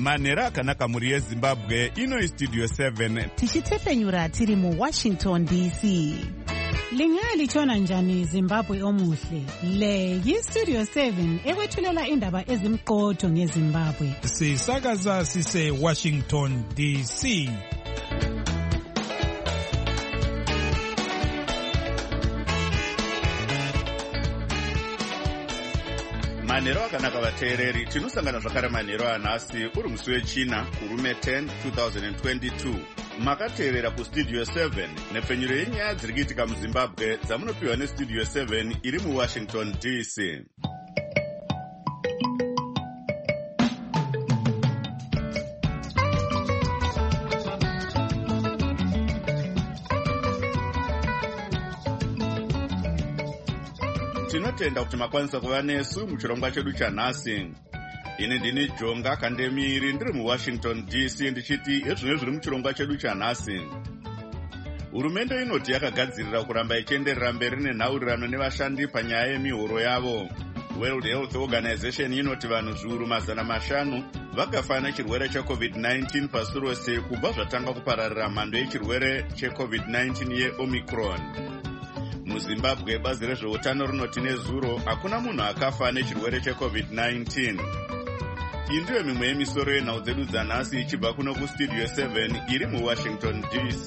manhero akanaka mhuri yezimbabwe. Ino Studio 7 tichitefenyura tiri muWashington DC. Lingalitshona njani Zimbabwe omuhle? Le yiStudio 7 ekwethulela indaba ezimqotho ngeZimbabwe. Sisakaza sise Washington DC. manhero akanaka vateereri. Tinosangana zvakare manhero anhasi uri musi wechina kurume 10 2022. Makateerera kuStudio 7 nepfenyuro yenyaya dziri kuitika muZimbabwe dzamunopiwa neStudio 7 iri muWashington DC. Tinotenda kuti makwanisa kuva nesu muchirongwa chedu chanhasi. Ini ndini Jonga Kandemiri ndiri muWashington DC ndichiti ezvino zviri muchirongwa chedu chanhasi. Hurumende inoti yakagadzirira kuramba ichienderera mberi nenhaurirano nevashandi panyaya yemihoro yavo. World Health Organization inoti vanhu zviuru 500 vakafa nechirwere cheCovid-19 pasi rose kubva zvatanga kupararira mhando yechirwere cheCovid-19 yeOmicron. MuZimbabwe bazi rezveutano rinoti nezuro hakuna munhu akafa nechirwere cheCovid-19. Iyi ndiyo mimwe yemisoro yenhau dzedu dzanhasi ichibva kuno kuStudio 7 iri muWashington DC.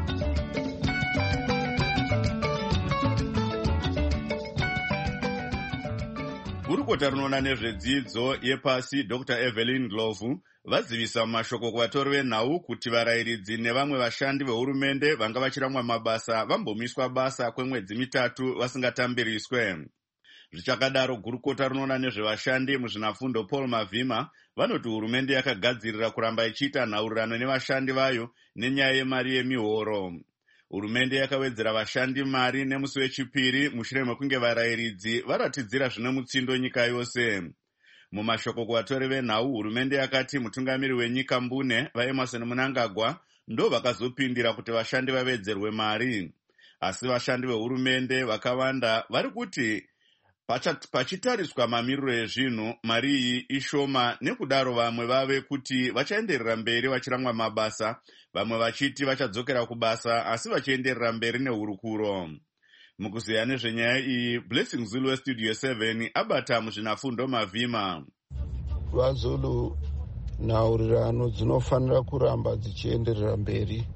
Gurukota rinoona nezvedzidzo yepasi Dr. Evelyn Ndlovu vazivisa mumashoko kuvatori venhau kuti varayiridzi nevamwe vashandi vehurumende vanga vachiramwa mabasa vambomiswa basa kwemwedzi 3 vasingatambiriswe. Zvichakadaro, gurukota rinoona nezvevashandi muzvinafundo Paul Mavhima vanoti hurumende yakagadzirira kuramba ichiita nhaurirano nevashandi vayo nenyaya yemari yemihoro. Hurumende yakawedzera vashandi mari nemusi wechipiri mushure mekunge varayiridzi varatidzira zvine mutsindo nyika yose. Mumashoko kuvatori venhau, hurumende yakati mutungamiri wenyika Mbune vaEmerson Mnangagwa ndo vakazopindira kuti vashandi vawedzerwe mari. Asi vashandi vehurumende vakawanda vari kuti pachitariswa mamiriro ezvinhu mari iyi ishoma, nekudaro vamwe vave kuti vachaenderera mberi vachiramwa mabasa, vamwe vachiti vachadzokera kubasa asi vachienderera mberi nehurukuro. Mukuziya nezvenyaya iyi, Blessing Zulu weStudio 7 abata muzvinafundo Mavhima. VaZulu nhaurirano dzinofanira kuramba dzichienderera mberi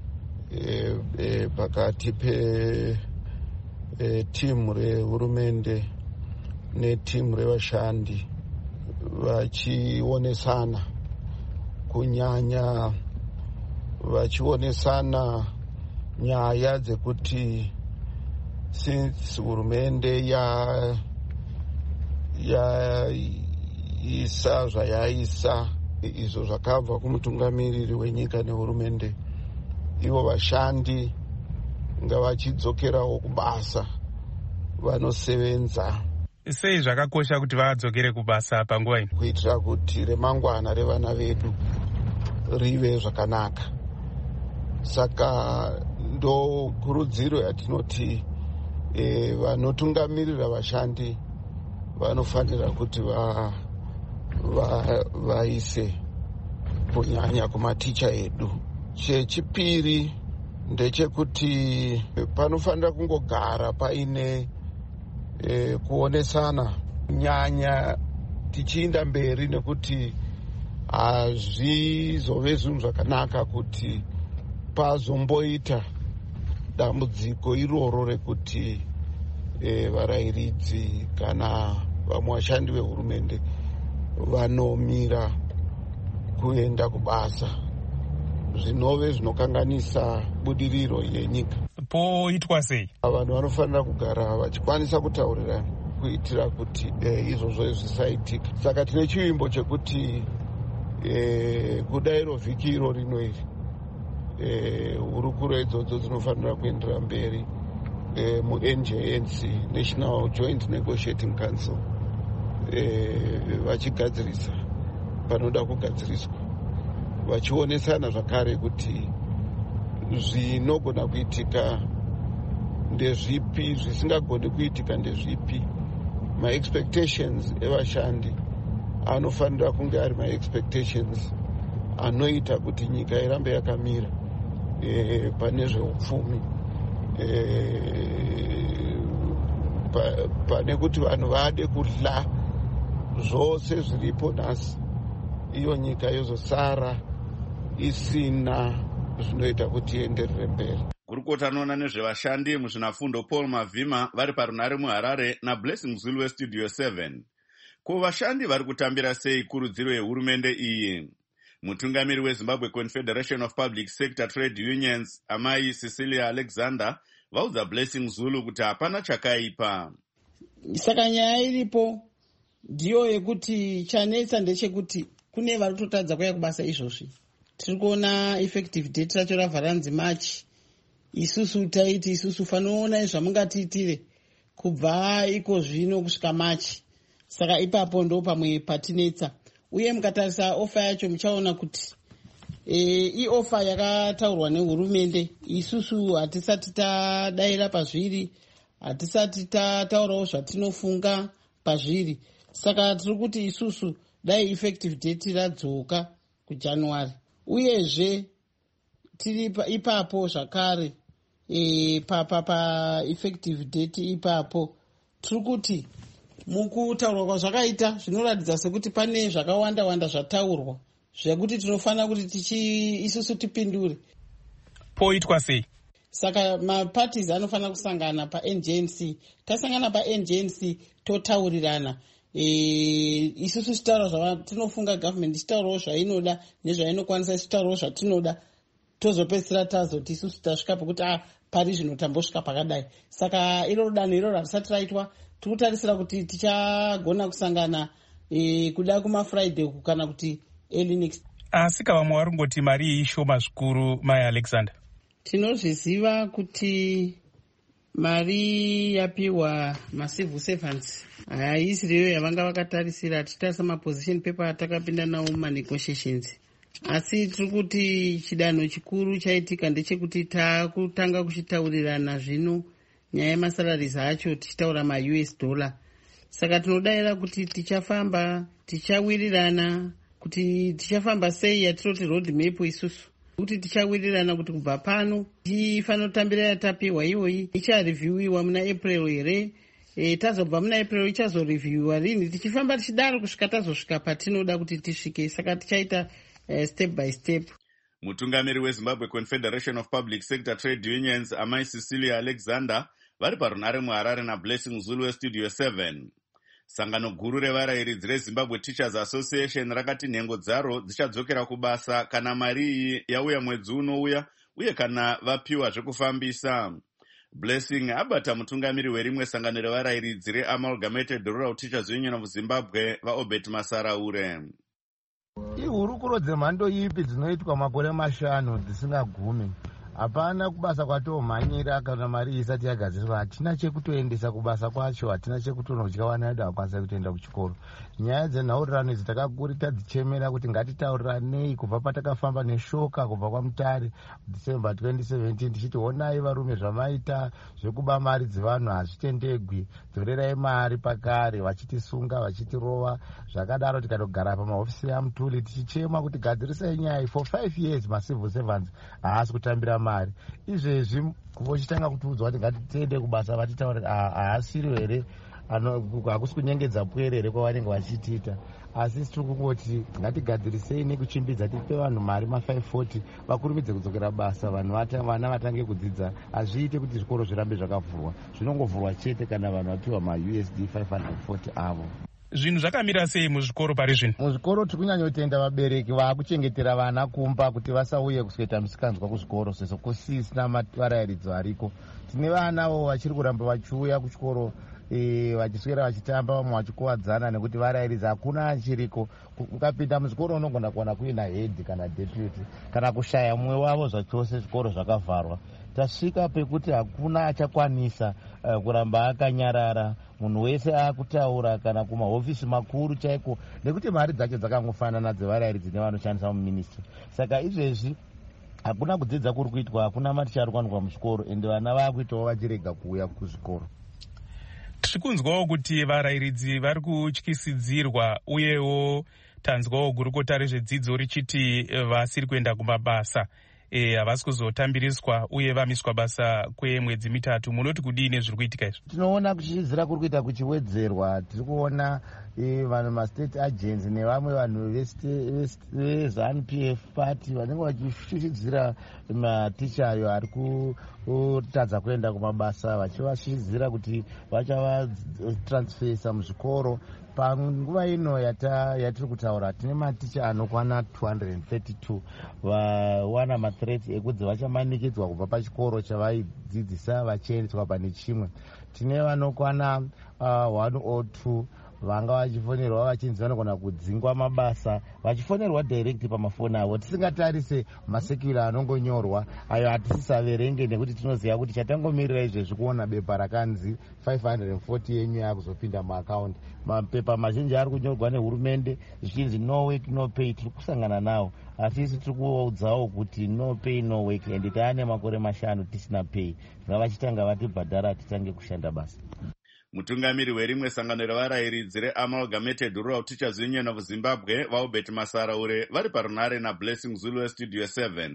pakati timu rehurumende netimu revashandi vachionesana, kunyanya vachionesana nyaya dzekuti since hurumende yaisa zvayaisa, izvo zvakabva kumutungamiriri wenyika nehurumende, ivo vashandi ngavachidzokerawo kubasa vanosevenza. Sei zvakakosha kuti vadzokere kubasa panguva ino? Kuitira kuti remangwana revana vedu rive zvakanaka. Saka ndo kurudziro yatinoti vanotungamirira vashandi vanofanira kuti vaise kunyanya kumaticha edu. Chechipiri ndechekuti panofanira kungogara paine kuonesana nyanya tichiinda mberi, nekuti hazvizove zvinhu zvakanaka kuti pazomboita dambudziko iroro rekuti varayiridzi kana vamwe vashandi vehurumende vanomira kuenda kubasa, zvinove zvinokanganisa budiriro yenyika. Poitwa sei? Vanhu vanofanira kugara vachikwanisa kutaurirana kuitira kuti izvozvo zvisaitika. Saka tine chivimbo chekuti kudairo vhiki iro rino iri hurukuro idzodzo dzinofanira kuendera mberi muNJNC, National Joint Negotiating Council, vachigadzirisa panoda kugadziriswa, vachionesana zvakare kuti zvinogona kuitika ndezvipi, zvisingagoni kuitika ndezvipi, maexpectations evashandi anofanira kunge ari maexpectations anoita kuti nyika irambe yakamira pane zveupfumi, pane kuti vanhu vade kudla zvose zviripo nhasi, iyo nyika yozosara isina zvinoita kuti ienderere mberi. Gurukota anoona nezvevashandi muzvinafundo Paul Mavhima vari parunare muHarare naBlessing Zulu weStudio 7. Ko vashandi vari kutambira sei kurudziro yehurumende iyi? Mutungamiri weZimbabwe Confederation of Public Sector Trade Unions, Amai Cecilia Alexander, vaudza Blessing Zulu kuti hapana chakaipa. Saka nyaya iripo ndiyo yekuti chanetsa ndechekuti kune vari kutotadza kuuya kubasa izvozvi. Tiri kuona effective date racho ravharanzi March. Isusu taiti isusu fanoona zvamungatiitire kubva iko zvino kusvika March. Saka ipapo ndo pamwe patinetsa. Uye mukatarisa ofa yacho muchaona kuti ofa yakataurwa nehurumende. Isusu hatisati tadaira pazviri, hatisati tataurawo zvatinofunga pazviri. Saka tiri kuti isusu dai effective date radzoka kuJanuary. Uyezve tiri ipapo zvakare pa effective date ipapo tiri kuti mukutaurwa kwazvakaita zvinoratidza sekuti pane zvakawanda wanda zvataurwa zvekuti tinofanira kuti isusu tipindure. Poitwa sei? Saka maparties anofanira kusangana paNGNC. Tasangana paNGNC totaurirana. Isusu titaura zvatinofunga government ichitaurawo zvainoda nezvainokwanisa ichitaurawo zvatinoda, tozopedzisira tazoti isusu tasvika pekuti pari zvino tambosvika pakadai. Saka iro danho iroro harisati raitwa. Tiri kutarisira kuti tichagona kusangana kuda kumafriday kana kuti early next. Asika vamwe vari kungoti mari iyi ishoma zvikuru, Mai Alexander. Tinozviziva kuti mari yapiwa macivil servants haisiyo yavanga vakatarisira. Tichitarisa maposition paper atakapinda nawo mumanegotiations. Asi tiri kuti chidanho chikuru chaitika ndechekuti takutanga kuchitaurirana zvino nyaya yemasalaries acho tichitaura maUS dollar. Saka tinodayira kuti tichawirirana kuti tichafamba sei yatiroti road map isusu. Kuti tichawirirana kuti kubva pano tifanira kutambira yatapiwa iyoyi ichareviewiwa muna April here. Tazobva muna April ichazoreviewiwa rini, tichifamba tichidaro kusvika tazosvika patinoda kuti tisvike. Saka tichaita step by step. Mutungamiri weZimbabwe Confederation of Public Sector Trade Unions, Amai Cecilia Alexander, vari parunare muHarare naBlessing Zulu weStudio 7. Sangano guru revarayiridzi reZimbabwe Teachers Association rakati nhengo dzaro dzichadzokera kubasa kana mari iyi yauya mwedzi unouya uye kana vapiwa zvekufambisa. Blessing abata mutungamiri werimwe sangano revarayiridzi reAmalgamated Rural Teachers Union of Zimbabwe, vaObert Masaraure. Ihurukuro dzemhando ipi dzinoitwa makore 5 dzisingagumi? Hapana kubasa kwatomhanyira kana mari isati yagadzirwa. Hatina chekutoendesa kubasa kwacho, hatina chekutonodya vana vedu havakwanisa kutoenda kuchikoro. Nyaya dzenhaurirano idzi takakuri tadzichemera kuti ngatitauranei kubva patakafamba neshoka kubva kwaMutare December 2017 tichiti honai varume zvamaita zvekuba mari dzevanhu hazvitendegwi, dzorerai mari pakare, vachitisunga vachitirova. Zvakadaro tikatogara pamahofisi yaMutuli tichichema kuti gadzirisai nyaya. For 5 years macivil servants haasi kutambira mari. Izvezvi vochitanga kutiudzwa kuti ngatitende kubasa vatitaura haasiro here, hakusi kunyengedza pwerere kwavanenge vachitiita. Asi tiri kungoti ngatigadzirisei nekuchimbidza tipe vanhu mari ma540 vakurumidze kudzokera basa, vana vatange kudzidza. Hazviite kuti zvikoro zvirambe zvakavhurwa, zvinongovhurwa chete kana vanhu vapiwa maUSD 540 avo. Zvinhu zvakamira sei muzvikoro pari zvino? Muzvikoro tiri kunyanyotenda vabereki vakuchengetera vana kumba kuti vasauye kusweta musikanzwa kuzvikoro sezvo kusisina varayiridzi variko. Tine vanavo vachiri kuramba vachiuya kuchikoro vachiswera vachitamba, vamwe vachikuwadzana nekuti varayiridzi hakuna achiriko. Ukapinda muzvikoro unogona kuona kuina head kana deputy kana kushaya mumwe wavo zvachose, zvikoro zvakavharwa. Tasvika pekuti hakuna achakwanisa kuramba akanyarara, munhu wese akutaura kana kumahofisi makuru chaiko, nekuti mari dzacho dzakangofanana dzevarayiridzi nevanoshandisa muministry. Saka izvezvi hakuna kudzidza kuri kuitwa, hakuna maticha ari kuwanikwa muchikoro, ende vana vakuitawo vachirega kuuya kuzvikoro. tiri kunzwawo kuti varayiridzi vari kutyisidzirwa uyewo tanzwawo gurukota rezvedzidzo richiti vasiri kuenda kumabasa havasi kuzotambiriswa uye vamiswa basa kwemwedzi mitatu. Munoti kudini zviri kuitika izvo? Tinoona kutyisidzira kuri kuita kuchiwedzerwa. Tiri kuona vanhu mastate agents nevamwe vanhu veZANU-PF party vanenge vachishushidzira maticha ayo ari kutadza kuenda kumabasa, vachivashushidzira kuti vachavatransferisa muzvikoro. Panguva ino yatiri kutaura tine maticha anokwana 232 vawana mathreat ekunzi vachamanikidzwa kubva pachikoro chavaidzidzisa vachiendeswa pane chimwe. Tine vanokwana 102 vanga vachifonerwa vachinzi vanogona kudzingwa mabasa vachifonerwa direct pamafoni avo. Tisingatarise masekula anongonyorwa ayo hatisisaverenge nekuti tinoziva kuti chatangomirira izvezvi kuona bepa rakanzi 540 yenyu yakuzopinda muakaunti. Mapepa mazhinji ari kunyorwa nehurumende zvichinzi no work no pay. Tiri kusangana nawo asi isi tiri kuudzawo kuti no pay no work ende taane makore 5 tisina pay. Ngavachitanga vatibhadhara titange kushanda basa. Mutungamiri werimwe sangano revarayiridzi reAmalgamated Rural Teachers Union of Zimbabwe vaUbert Masaraure vari parunare naBlessing Zulu Studio 7.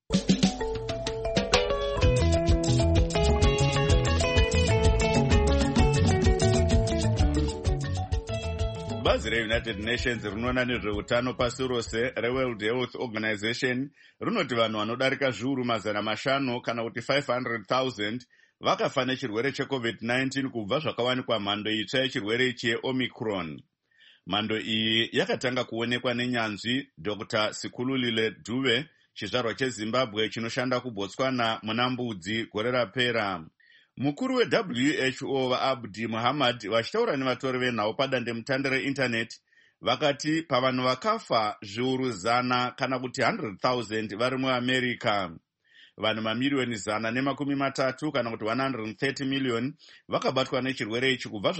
Bazi reUnited Nations rinoona nezveutano pasi rose reWorld Health Organization rinoti vanhu vanodarika zviuru 500 kana kuti 500,000 vakafa nechirwere cheCovid-19 kubva zvakawanikwa mhando itsva yechirwere ichi yeOmicron. Mhando iyi yakatanga kuonekwa nenyanzvi Dr. Sikhululile Dube, chizvarwa cheZimbabwe chinoshanda kuBotswana muna Mbudzi gore rapera. Mukuru weWHO vaAbdi Muhammad vachitaura nevatori venhau padandemutande reindaneti vakati pavanhu vakafa zviuru 100 kana kuti 100,000 vari muAmerica. Vanhu mamiliyoni 130 kana kuti 130 million vakabatwa nechirwere ichi kubva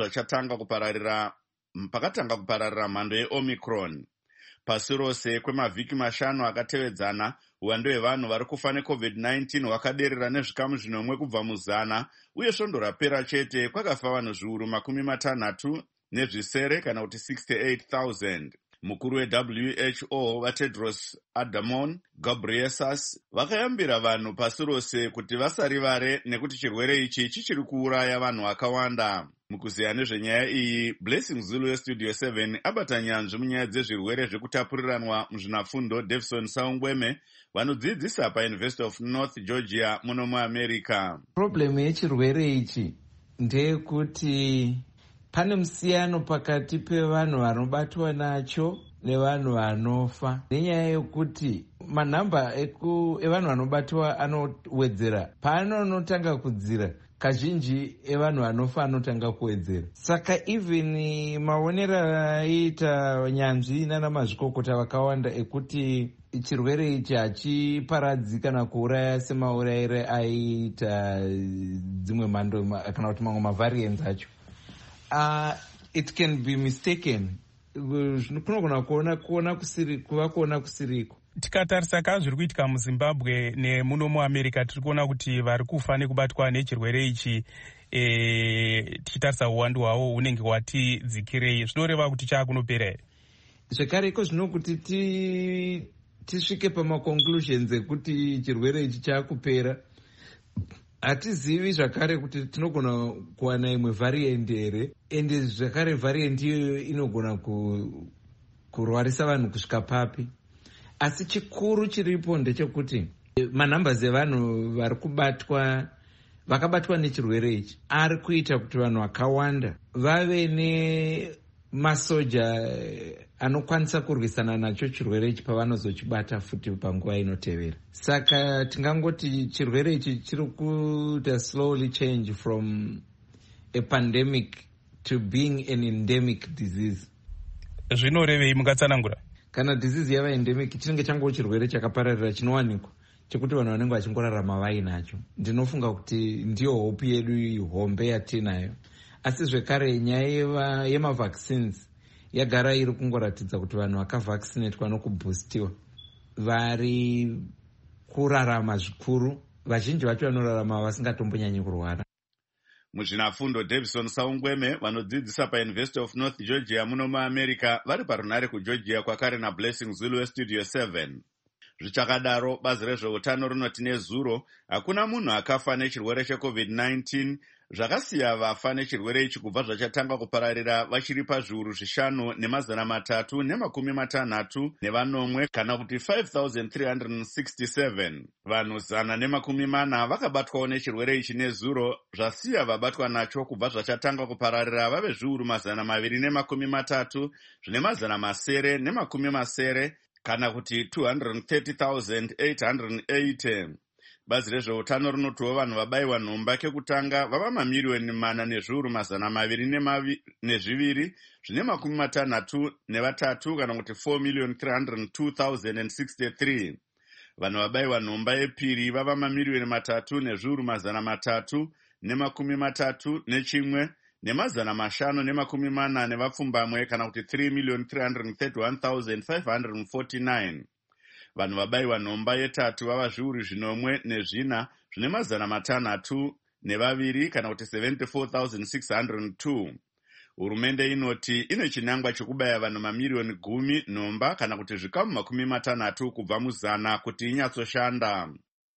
pakatanga kupararira mhando yeOmicron. Pasi rose kwemavhiki 5 akatevedzana, uwando hwevanhu vari kufa neCovid-19 hwakaderera nezvikamu 10 kubva mu100 uye svondo rapera chete kwakafa vanhu zviuru 60 nezvisere kana kuti 68,000. Mukuru weWHO vaTedros Adhanom Ghebreyesus vakayambira vanhu pasi rose kuti vasarivare nekuti chirwere ichi chichiri kuuraya vanhu vakawanda. Mukuziya nezvenyaya iyi, Blessing Zulu Studio 7 abata nyanzvi munyaya dzezvirwere zvekutapuriranwa muzvinafundo Davison Saungweme vanodzidzisa paUniversity of North Georgia muno muAmerica. Problem yechirwere ichi ndeyekuti pane musiyano pakati pevanhu vanobatwa nacho nevanhu vanofa, nenyaya yekuti manhamba evanhu vanobatwa anowedzera paanotanga kudzira, kazhinji evanhu vanofa anotanga kuwedzera. Saka even maonero aiita nyanzvi nana mazvikokota vakawanda ekuti chirwere ichi hachiparadzi kana kuuraya semaurayire aiita dzimwe mhando kana kuti mamwe mavariants acho. It can be mistaken. Kunogona kuona kusiriko. Tikatarisa zviri kuitika muZimbabwe nemuno muAmerica, tiri kuona kuti vari kufa nekubatwa nechirwere ichi tichitarisa uwandu hwawo hunenge hwati dzikirei. Zvinoreva kuti chaakunopera here? Zvekare iko zvino kuti tisvike pamaconclusions ekuti chirwere ichi chaakupera, hatizivi zvakare kuti tinogona kuwana imwe variant here, ende zvakare variant iyoyo inogona kurwarisa vanhu kusvika papi. Asi chikuru chiripo ndechekuti manhambasi evanhu vari vakabatwa nechirwere ichi ari kuita kuti vanhu vakawanda vave nemasoja anokwanisa kurwisana nacho chirwere ichi pavanozochibata futi panguva inotevera. Saka tingangoti chirwere ichi chiri kuita slowly change from a pandemic to being an endemic disease. Zvinorevei mungatsanangura? Kana disease yava endemic chinenge chango chirwere chakapararira chinowanikwa chekuti vanhu vanenge vachingorarama vainacho. Ndinofunga kuti ndiyo hope yedu hombe yatinayo. Asi zvekare nyaya yemavaccines yagara iri kungoratidza kuti vanhu vakavaccinatwa nokuboostiwa vari kurarama zvikuru. Vazhinji vacho vanorarama vasingatombonyanyi kurwara. Muzvinafundo Davison Saungweme vanodzidzisa paUniversity of North Georgia muno muAmerica vari parunare kuGeorgia kwakare naBlessing Zulu weStudio 7. Zvichakadaro, bazi rezveutano rinoti nezuro hakuna munhu akafa nechirwere cheCovid-19, zvakasiya vafa nechirwere ichi kubva zvachatanga kupararira vachiri pazviuru 5,360 kana kuti 5,367. Vanhu 140 vakabatwawo nechirwere ichi nezuro, zvasiya vabatwa nacho kubva zvachatanga kupararira vave zviuru 230 zvine 970 kana kuti 230,880. Bazi rezveutano rinotiwo vanhu vabayiwa nhomba kekutanga vava mamiliyoni 4,202 zvine 63 kana kuti 4,302,063. Vanhu vabayiwa nhomba yepiri vava mamiliyoni 3,331 ne540 vapfumbamwe kana kuti 3,331,549. Vanhu vabayiwa nhomba yetatu vava zviuru 14 zvine 602 kana kuti 74,602. Hurumende inoti ine chinangwa chekubaya vanhu mamiliyoni 10 nhomba kana kuti zvikamu 60 kubva mu100 kuti inyatsoshanda.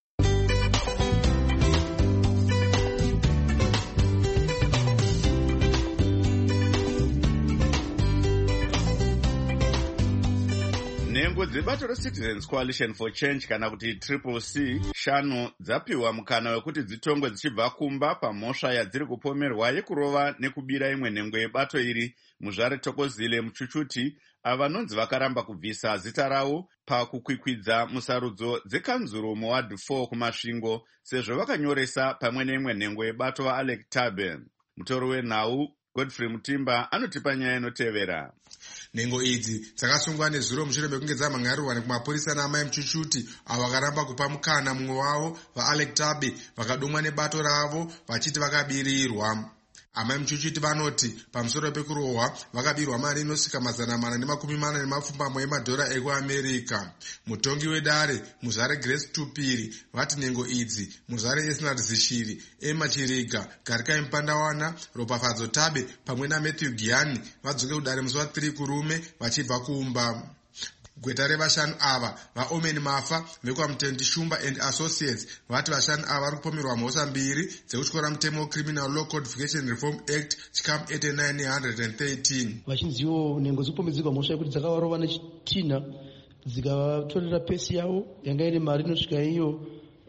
Nhengo dzebato reCitizens Coalition for Change kana kuti CCC 5 dzapiwa mukana wekuti dzitongwe dzichibva kumba pamhosva yadziri kupomerwa yekurova nekubira imwe nhengo yebato iri Muzvare Thokozile Muchuchuti avanonzi vakaramba kubvisa zita rawo pakukwikwidza musarudzo dzekanzuro muward 4 kumasvingo sezvo vakanyoresa pamwe neimwe nhengo yebato vaAlec Tabe. Mutoro wenhau Godfrey Mutimba anotipa nyaya inotevera. Nhengo idzi dzakasungwa nezuro mushure mekunge dzamhangarirwa nekumapurisa naamai Muchuchuti avo vakaramba kupa mukana mumwe wavo vaAlec Tabe vakadomwa nebato ravo vachiti vakabirirwa. Amai Muchuchuti vanoti pamusoro pekurohwa vakabirwa mari inosvika 440 emadhora ekuAmerica. Mutongi wedare Muzvare Grace Tupiri vati nhengo idzi Muzvare Esnard Zishiri, Emma Chiriga, Garikai Mpandawana, Ropafadzo Tabe pamwe naMatthew Giani vadzoke kudare musi wa3 kurume vachibva kumba. Gweta revashanu ava vaOmen Mafa vekwaMutendi Shumba and Associates vati vashanu ava vari kupomerwa mhosva 2 dzekutyora mutemo Criminal Law Codification Reform Act chikamu 89-113. Vachinziwo nhengo dzikupomedzerwa mhosva yekuti dzakavarova nechitina dzikatorera pesi yavo yanga ine mari inosvika iyo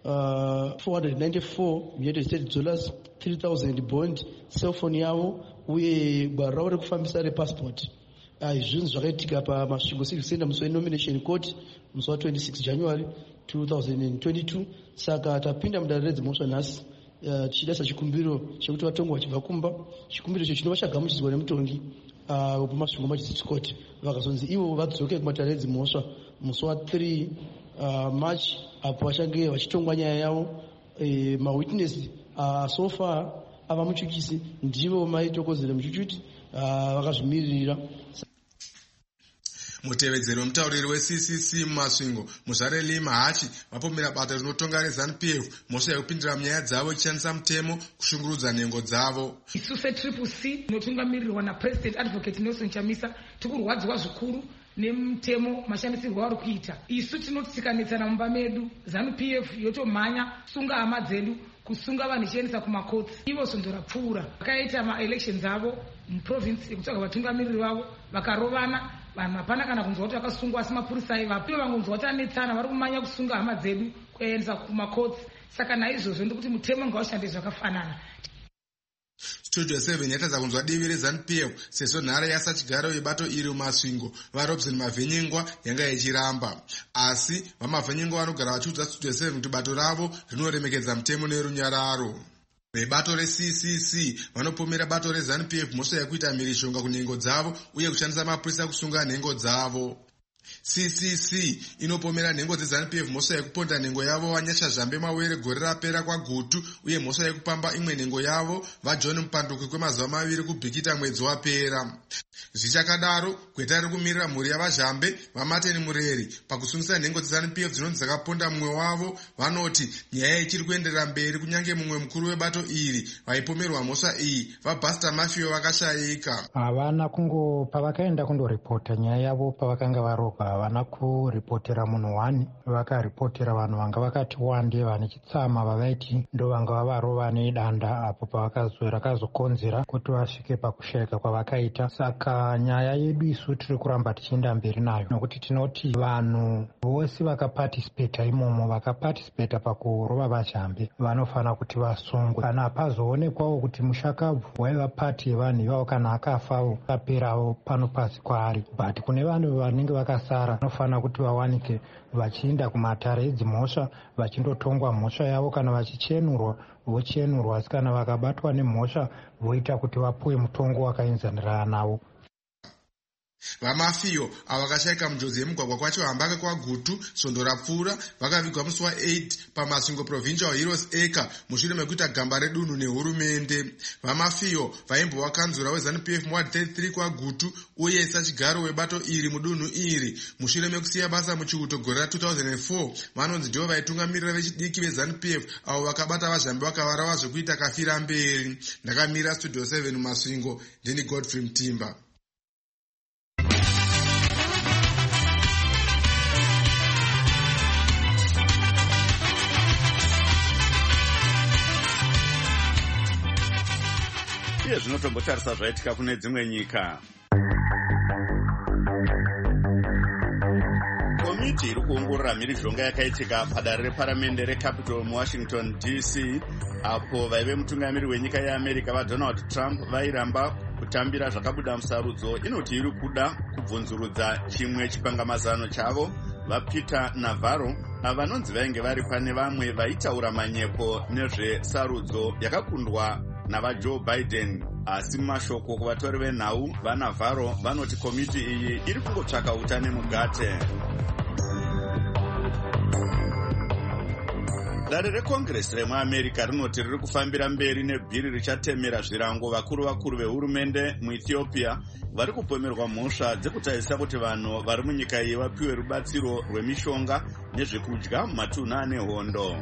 $494 United States dollars, 3,000 bond, cellphone yavo uye gwaro ravo rekufambisa repassport. Zvinhu zvakaitika pamasvingo civic center musi wenomination court musi wa26 January 2022. Saka tapinda mudare redzimhosva nhasi tichida sachikumbiro chekuti vatongwa vachibva kumba. Chikumbiro icho chinova chagamuchidzwa nemutongi wepamasvingo magistrate court vakazonzi ivo vadzoke kumadare redzimhosva musi wa3 March apo vachange vachitongwa nyaya yavo. Mawitness so far ava muchukisi ndivo mai Thokozile Muchuchuti vakazvimirira. Mutevedzeri wemutauriri weCCC mumasvingo Muzvare Lima Hachi vapomera bato rinotonga reZANU-PF mhosva yekupindira munyaya dzavo ichishandisa mutemo kushungurudza nhengo dzavo. Isu seCCC inotungamirirwa naPresident Advocate Nelson Chamisa tikurwadzwa zvikuru nemutemo mashandisirwo ari kuita. Isu tinotikanitsana mumba medu ZANU-PF yotomhanya sunga hama dzedu kusunga vanhu ichiendesa kumakotsi. Ivo sondo rapfuura vakaita maelections avo muprovince yekutsvaga vatungamiriri vavo vakarovana. Vanhu hapana kana kunzwa kuti vakasungwa asi mapurisa aivapiwa vangonzwa kuti anetsana vari kumanya kusunga hama dzedu kuendesa kumakotsi. Saka naizvozvo ndikuti mutemo ngawashande zvakafanana. Studio 7 yatadza kunzwa divi reZANU-PF sezvo nhare yasachigaro yebato iri mumasvingo vaRobson Mavhenyengwa yanga ichiramba. Asi vaMavhenyengwa vanogara vachiudza Studio 7 kuti bato ravo rinoremekedza mutemo nerunyararo. Vebato reCCC vanopomera bato reZANU-PF mhosva yekuita mhirishonga kunhengo dzavo uye kushandisa mapurisa kusunga nhengo dzavo. CCC inopomera nhengo dzeZANU-PF mhosva yekuponda nhengo yavo Wanyashazhambe Mawere gore rapera kwaGutu uye mhosva yekupamba imwe nhengo yavo vaJohn Mupanduki kwemazuva 2 kubhikita mwedzi wapera. Zvichakadaro, gweta riri kumirira mhuri yavaZhambe vaMartin Mureri pakusungisa nhengo dzeZANU-PF dzinonzi dzakaponda mumwe wavo vanoti nyaya ichiri kuenderera mberi kunyange mumwe mukuru webato iri vaipomerwa mhosva iyi vaBaster Mafio vakashayika. Havana pavakaenda kundoripota nyaya yavo pavakanga varogwa havana kuripotera munhu 1 vakaripotera vanhu vanga vakati wande vane chitsama vavaiti ndo vanga vavarova nedanda apo rakazokonzera kuti vasvike pakushayika kwavakaita. Saka nyaya yedu isu tiri kuramba tichienda mberi nayo nokuti tinoti vanhu vose vakapatisipeta imomo vakapatisipeta pakurova vaZhambe vanofana kuti vasungwe. Kana pazoonekwawo kuti mushakabvu waiva pati yevanhu ivavo kana akafawo aperawo pano pasi kwaari, but kune vanhu vanenge vakasara vanofana kuti vawanike vachienda kumatare edzimhosva vachindotongwa mhosva yavo. Kana vachichenurwa vochenurwa, asi kana vakabatwa nemhosva voita kuti vapuwe mutongo wakaenzanirana navo. VaMafio ava vakashayika munjodzi yemugwagwa kwacho Hambake kwaGutu Svondo rapfuura vakavigwa musi wa8 paMasvingo Provincial Heroes Acre mushure mekuita gamba redunhu nehurumende. VaMafio vaimbova kanzura weZANU-PF muward 33 kwaGutu uye sachigaro webato iri mudunhu iri. Mushure mekusiya basa muchiuto gore ra2004 vanonzi ndivo vaitungamirira vechidiki veZANU-PF avo vakabata vaZhambe vakavarava zvekuita kafira mberi. Ndakamira Studio 7 Masvingo, ndini Godfrey Mtimba. Iye zvinotombotarisa zvaitika kune dzimwe nyika. Komiti iri kuongorora mhirizhonga yakaitika padare reparamende reCapitol muWashington DC apo vaive mutungamiri wenyika yeAmerica vaDonald Trump vairamba kutambira zvakabuda musarudzo inoti iri kuda kubvunzurudza chimwe chipangamazano chavo vaPeter Navarro vanonzi vainge vari pane vamwe vaitaura manyepo nezvesarudzo yakakundwa navaJoe Biden. Asi mashoko kuvatori venhau vaNavarro vanoti komiti iyi iri kungotsvaka utane mugate. Dare reCongress remuAmerica rinoti riri kufambira mberi nebhiri richatemera zvirango vakuru vehurumende muEthiopia vari kupomerwa mhosva dzekutarisa kuti vanhu vari munyika iyi vapiwe rubatsiro rwemishonga nezvekudya mumatunhu ane hondo.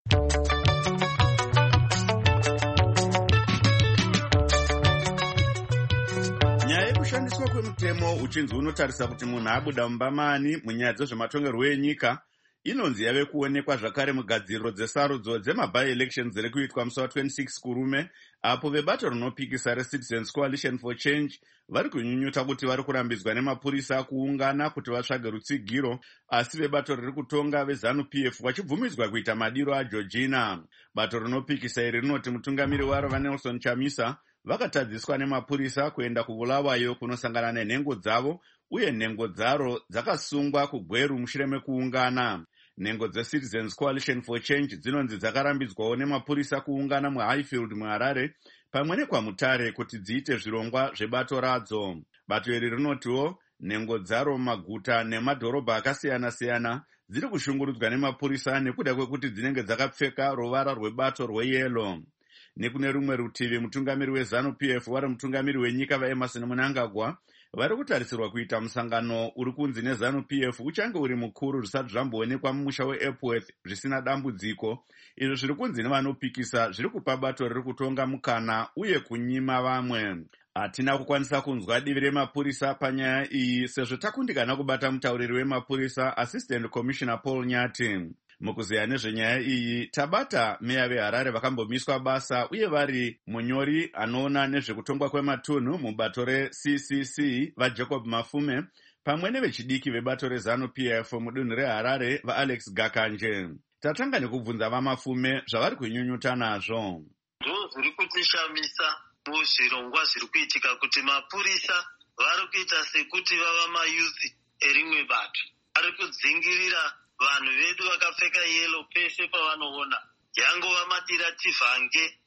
Nyaya yekushandiswa kwemutemo uchinzi unotarisa kuti munhu abuda mumbamani munyaya dzezvematongerwo enyika inonzi yave kuonekwa zvakare mugadziriro dzesarudzo dzemabi-elections dziri kuitwa musi wa26 kurume apo vebato rinopikisa reCitizens Coalition for Change vari kunyunyuta kuti vari kurambidzwa nemapurisa kuungana kuti vatsvage rutsigiro, asi vebato riri kutonga veZANU-PF vachibvumidzwa kuita madiro aGeorgina. Bato rinopikisa iri rinoti mutungamiri waro vaNelson Chamisa vakatadziswa nemapurisa kuenda kuBulawayo kunosangana nenhengo dzavo uye nhengo dzaro dzakasungwa kuGweru mushure mekuungana. Nhengo dzeCitizens Coalition for Change dzinonzi dzakarambidzwawo nemapurisa kuungana muHighfield muHarare pamwe nekwaMutare kuti dziite zvirongwa zvebato radzo. Bato iri rinotiwo nhengo dzaro mumaguta nemadhorobha akasiyana-siyana dziri kushungurudzwa nemapurisa nekuda kwekuti dzinenge dzakapfeka ruvara rwebato rweyero. Nekune rumwe rutivi mutungamiri weZANU-PF vari mutungamiri wenyika vaEmerson Mnangagwa vari kutarisirwa kuita musangano uri kunzi neZANU-PF uchange uri mukuru zvisati zvamboonekwa mumusha weEpworth zvisina dambudziko. Izvo zviri kunzi nevanopikisa zviri kupa bato riri kutonga mukana uye kunyima vamwe. Hatina kukwanisa kunzwa divi remapurisa panyaya iyi sezvo takundikana kubata mutauriri wemapurisa Assistant Commissioner Paul Nyati. Mukuziya nezvenyaya iyi tabata meya veHarare vakambomiswa basa uye vari munyori anoona nezvekutongwa kwematunhu mubato reCCC vaJacob Mafume pamwe nevechidiki vebato reZANU-PF mudunhu reHarare vaAlex Gakanje. Tatanga nekubvunza vaMafume zvavari kunyunyuta nazvo. Ndo zviri kutishamisa muzvirongwa zviri kuitika kuti mapurisa vari kuita sekuti vava mayuzi erimwe bato, ari kudzingirira vanhu vedu vakapfeka yelo pese pavanoona, yangova madira tivhange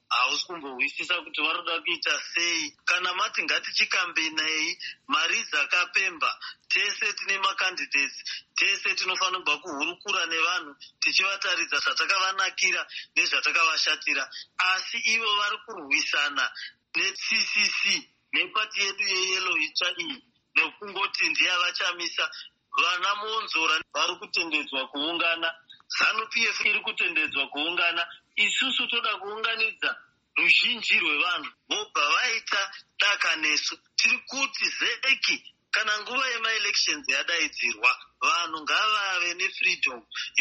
hausi kumbohwisisa kuti varoda kuita sei. Kana mati ngatichikambenai mari dzakapemba, tese tine makandidates, tese tinofanirwa kuhurukura nevanhu tichivataridza zvatakavanakira nezvatakavashatira. Asi ivo vari kurwisana neCCC nepati yedu yeyelo itsva iyi nekungoti ndiyavachamisa. Vana Monzora vari kutendedzwa kuungana, ZANU-PF iri kutendedzwa kuungana. Isusu toda kuunganidza ruzhinji rwevanhu vobva vaita daka nesu. Tiri kuti ZEC kana nguva yemaelections yadaidzirwa, vanhu ngavave nefreedom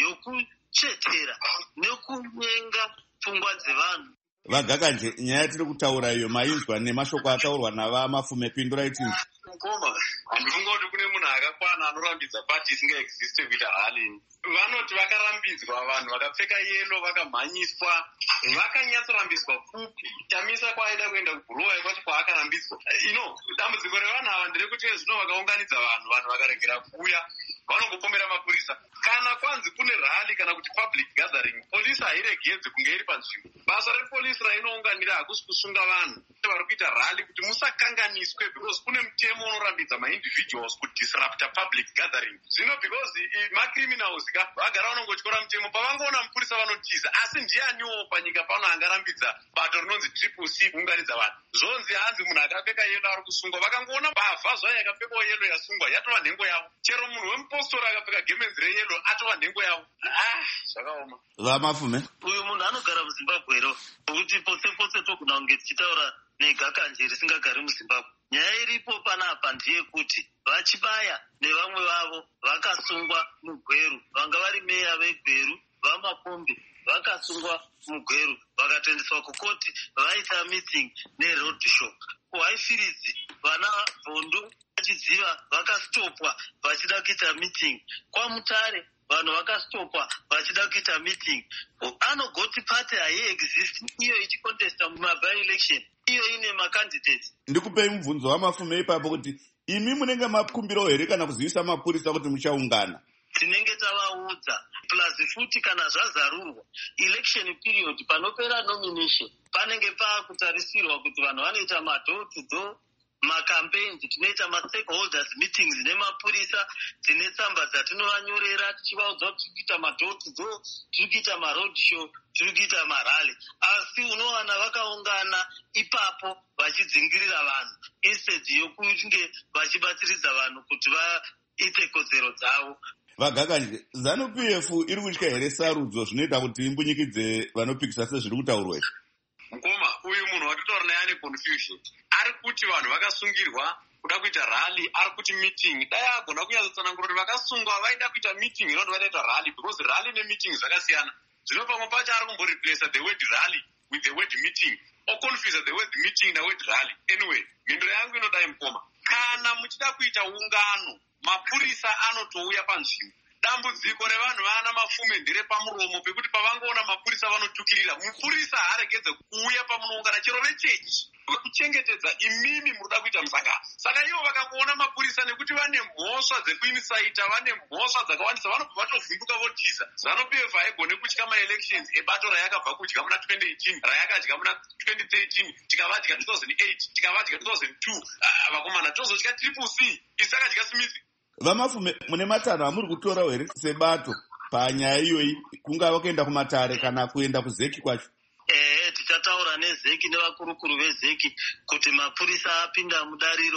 yokuchetera nekunyenga pfungwa dzevanhu. Vagakanje, nyaya tiri kutaura iyo mainzwa nemashoko ataurwa navaMafume, pindurai tini. Mukoma, handingoti kune munhu akakwana anorambidza pati isingaexiste kuita hali. Vanoti vakarambidzwa, vanhu vakapfeka yelo vakamhanyiswa, vakanyatsorambiswa pfupi. Chamisa kwaaida kuenda kuguruva kwati kwaakarambidzwa. Dambudziko revanhu ava nderekuti zvino vakaunganidza vanhu vakaregera kuuya, vanongopomera mapurisa. Kana kwanzi kune rally kana kuti public gathering, polisi hairegedze kunge iri panzvimbo. Basa repolisi rainounganira hakusi kusunga vanhu vari kuita rally kuti musakanganiswe, because kune mutemo unorambidza maindividuals kudisrupta public gathering. Zvino because macriminals vagara vanongotyora mutemo, pavangoona mupurisa vanotiza. Asi ndianiwo panyika pano angarambidza bato rinonzi CCC kuunganidza vanhu? Zvonzi hanzi munhu akapfeka yelo ari kusungwa. Vakangoona mbavha zvayo yakapfekawo yelo yasungwa, yatova nhengo yavo. Chero munhu wemupostori akapfeka gemenzi reyelo atova nhengo yavo. Zvakaoma. VaMafume, uyu munhu anogara muZimbabwe ro, nokuti pose togona kunge tichitaura negakanje risingagari muZimbabwe. Nyaya iripo panapa ndeyekuti vachibaya nevamwe vavo vakasungwa muGweru, vanga vari meya veGweru, vaMapombe vakasungwa muGweru vakatendeswa kukoti vaita meeting neroad show. kuHighfields vana Bhondo vachidziva vakastopwa vachida kuita meeting. kwaMutare vanhu vakastopwa vachida kuita meeting. Anogoti party haiexist iyo ichikontesta mumaby election, iyo ine macandidates. Ndikupei mubvunzo waMafume ipapo kuti imi munenge makumbiro here kana kuzivisa mapurisa kuti muchaungana? Tinenge tavaudza, plus futi kana zvazarurwa election period panopera nomination panenge paakutarisirwa kuti vanhu vanoita madoor to door macampaigns, tinoita mastakeholders meetings nemapurisa, tine tsamba dzatinovanyorera tichivaudza kuti tiri kuita madoor to door, tiri kuita maroad show, tiri kuita marally. Asi unowana vakaungana ipapo vachidzingirira vanhu instead yokunge vachibatsiridza vanhu kuti vaite kodzero dzavo. Vagakanje, ZANU-PF iri kutya here sarudzo zvinoita kuti imbunyikidze vanopikisa sezviri kutaurwa? Mukoma, uyu munhu watotaura naye ane confusion. Ari kuti vanhu vakasungirwa kuda kuita rally, ari kuti meeting. Dai agona kunyatsotsanangura kuti vakasungwa vaida kuita meeting inoti vadaita rally, because rally nemeeting zvakasiyana. Zvino pamwe pacho ari kumboreplace the word rally with the word meeting, or confuse the word meeting na word rally. Anyway, mhinduro yangu inodai Mukoma, kana muchida kuita ungano, mapurisa anotouya panzvimbo. Dambudziko revanhu vana Mafume ndere pamuromo pekuti pavangoona mapurisa vanotukirira. Mupurisa haaregedze kuuya pamunoungana chero vechechi kuchengetedza imimi munoda kuita musangano. Saka ivo vakangoona mapurisa nekuti vane mhosva dzekuinsaita, vane mhosva dzakawandisa, vanobva vatovhunduka votiza. ZANU-PF haigone kutya maelections ebato rayakabva kudya muna 2018, rayakadya muna 2013, tikavadya 2008, tikavadya 2002. Vakomana tozotya CCC, isakadya Smith. VaMafume, mune matanho amuri kutora here sebato panyaya iyoyi, kungava kuenda kumatare kana kuenda kuZEC kwacho? Tichataura neZEC nevakurukuru veZEC kuti mapurisa apinda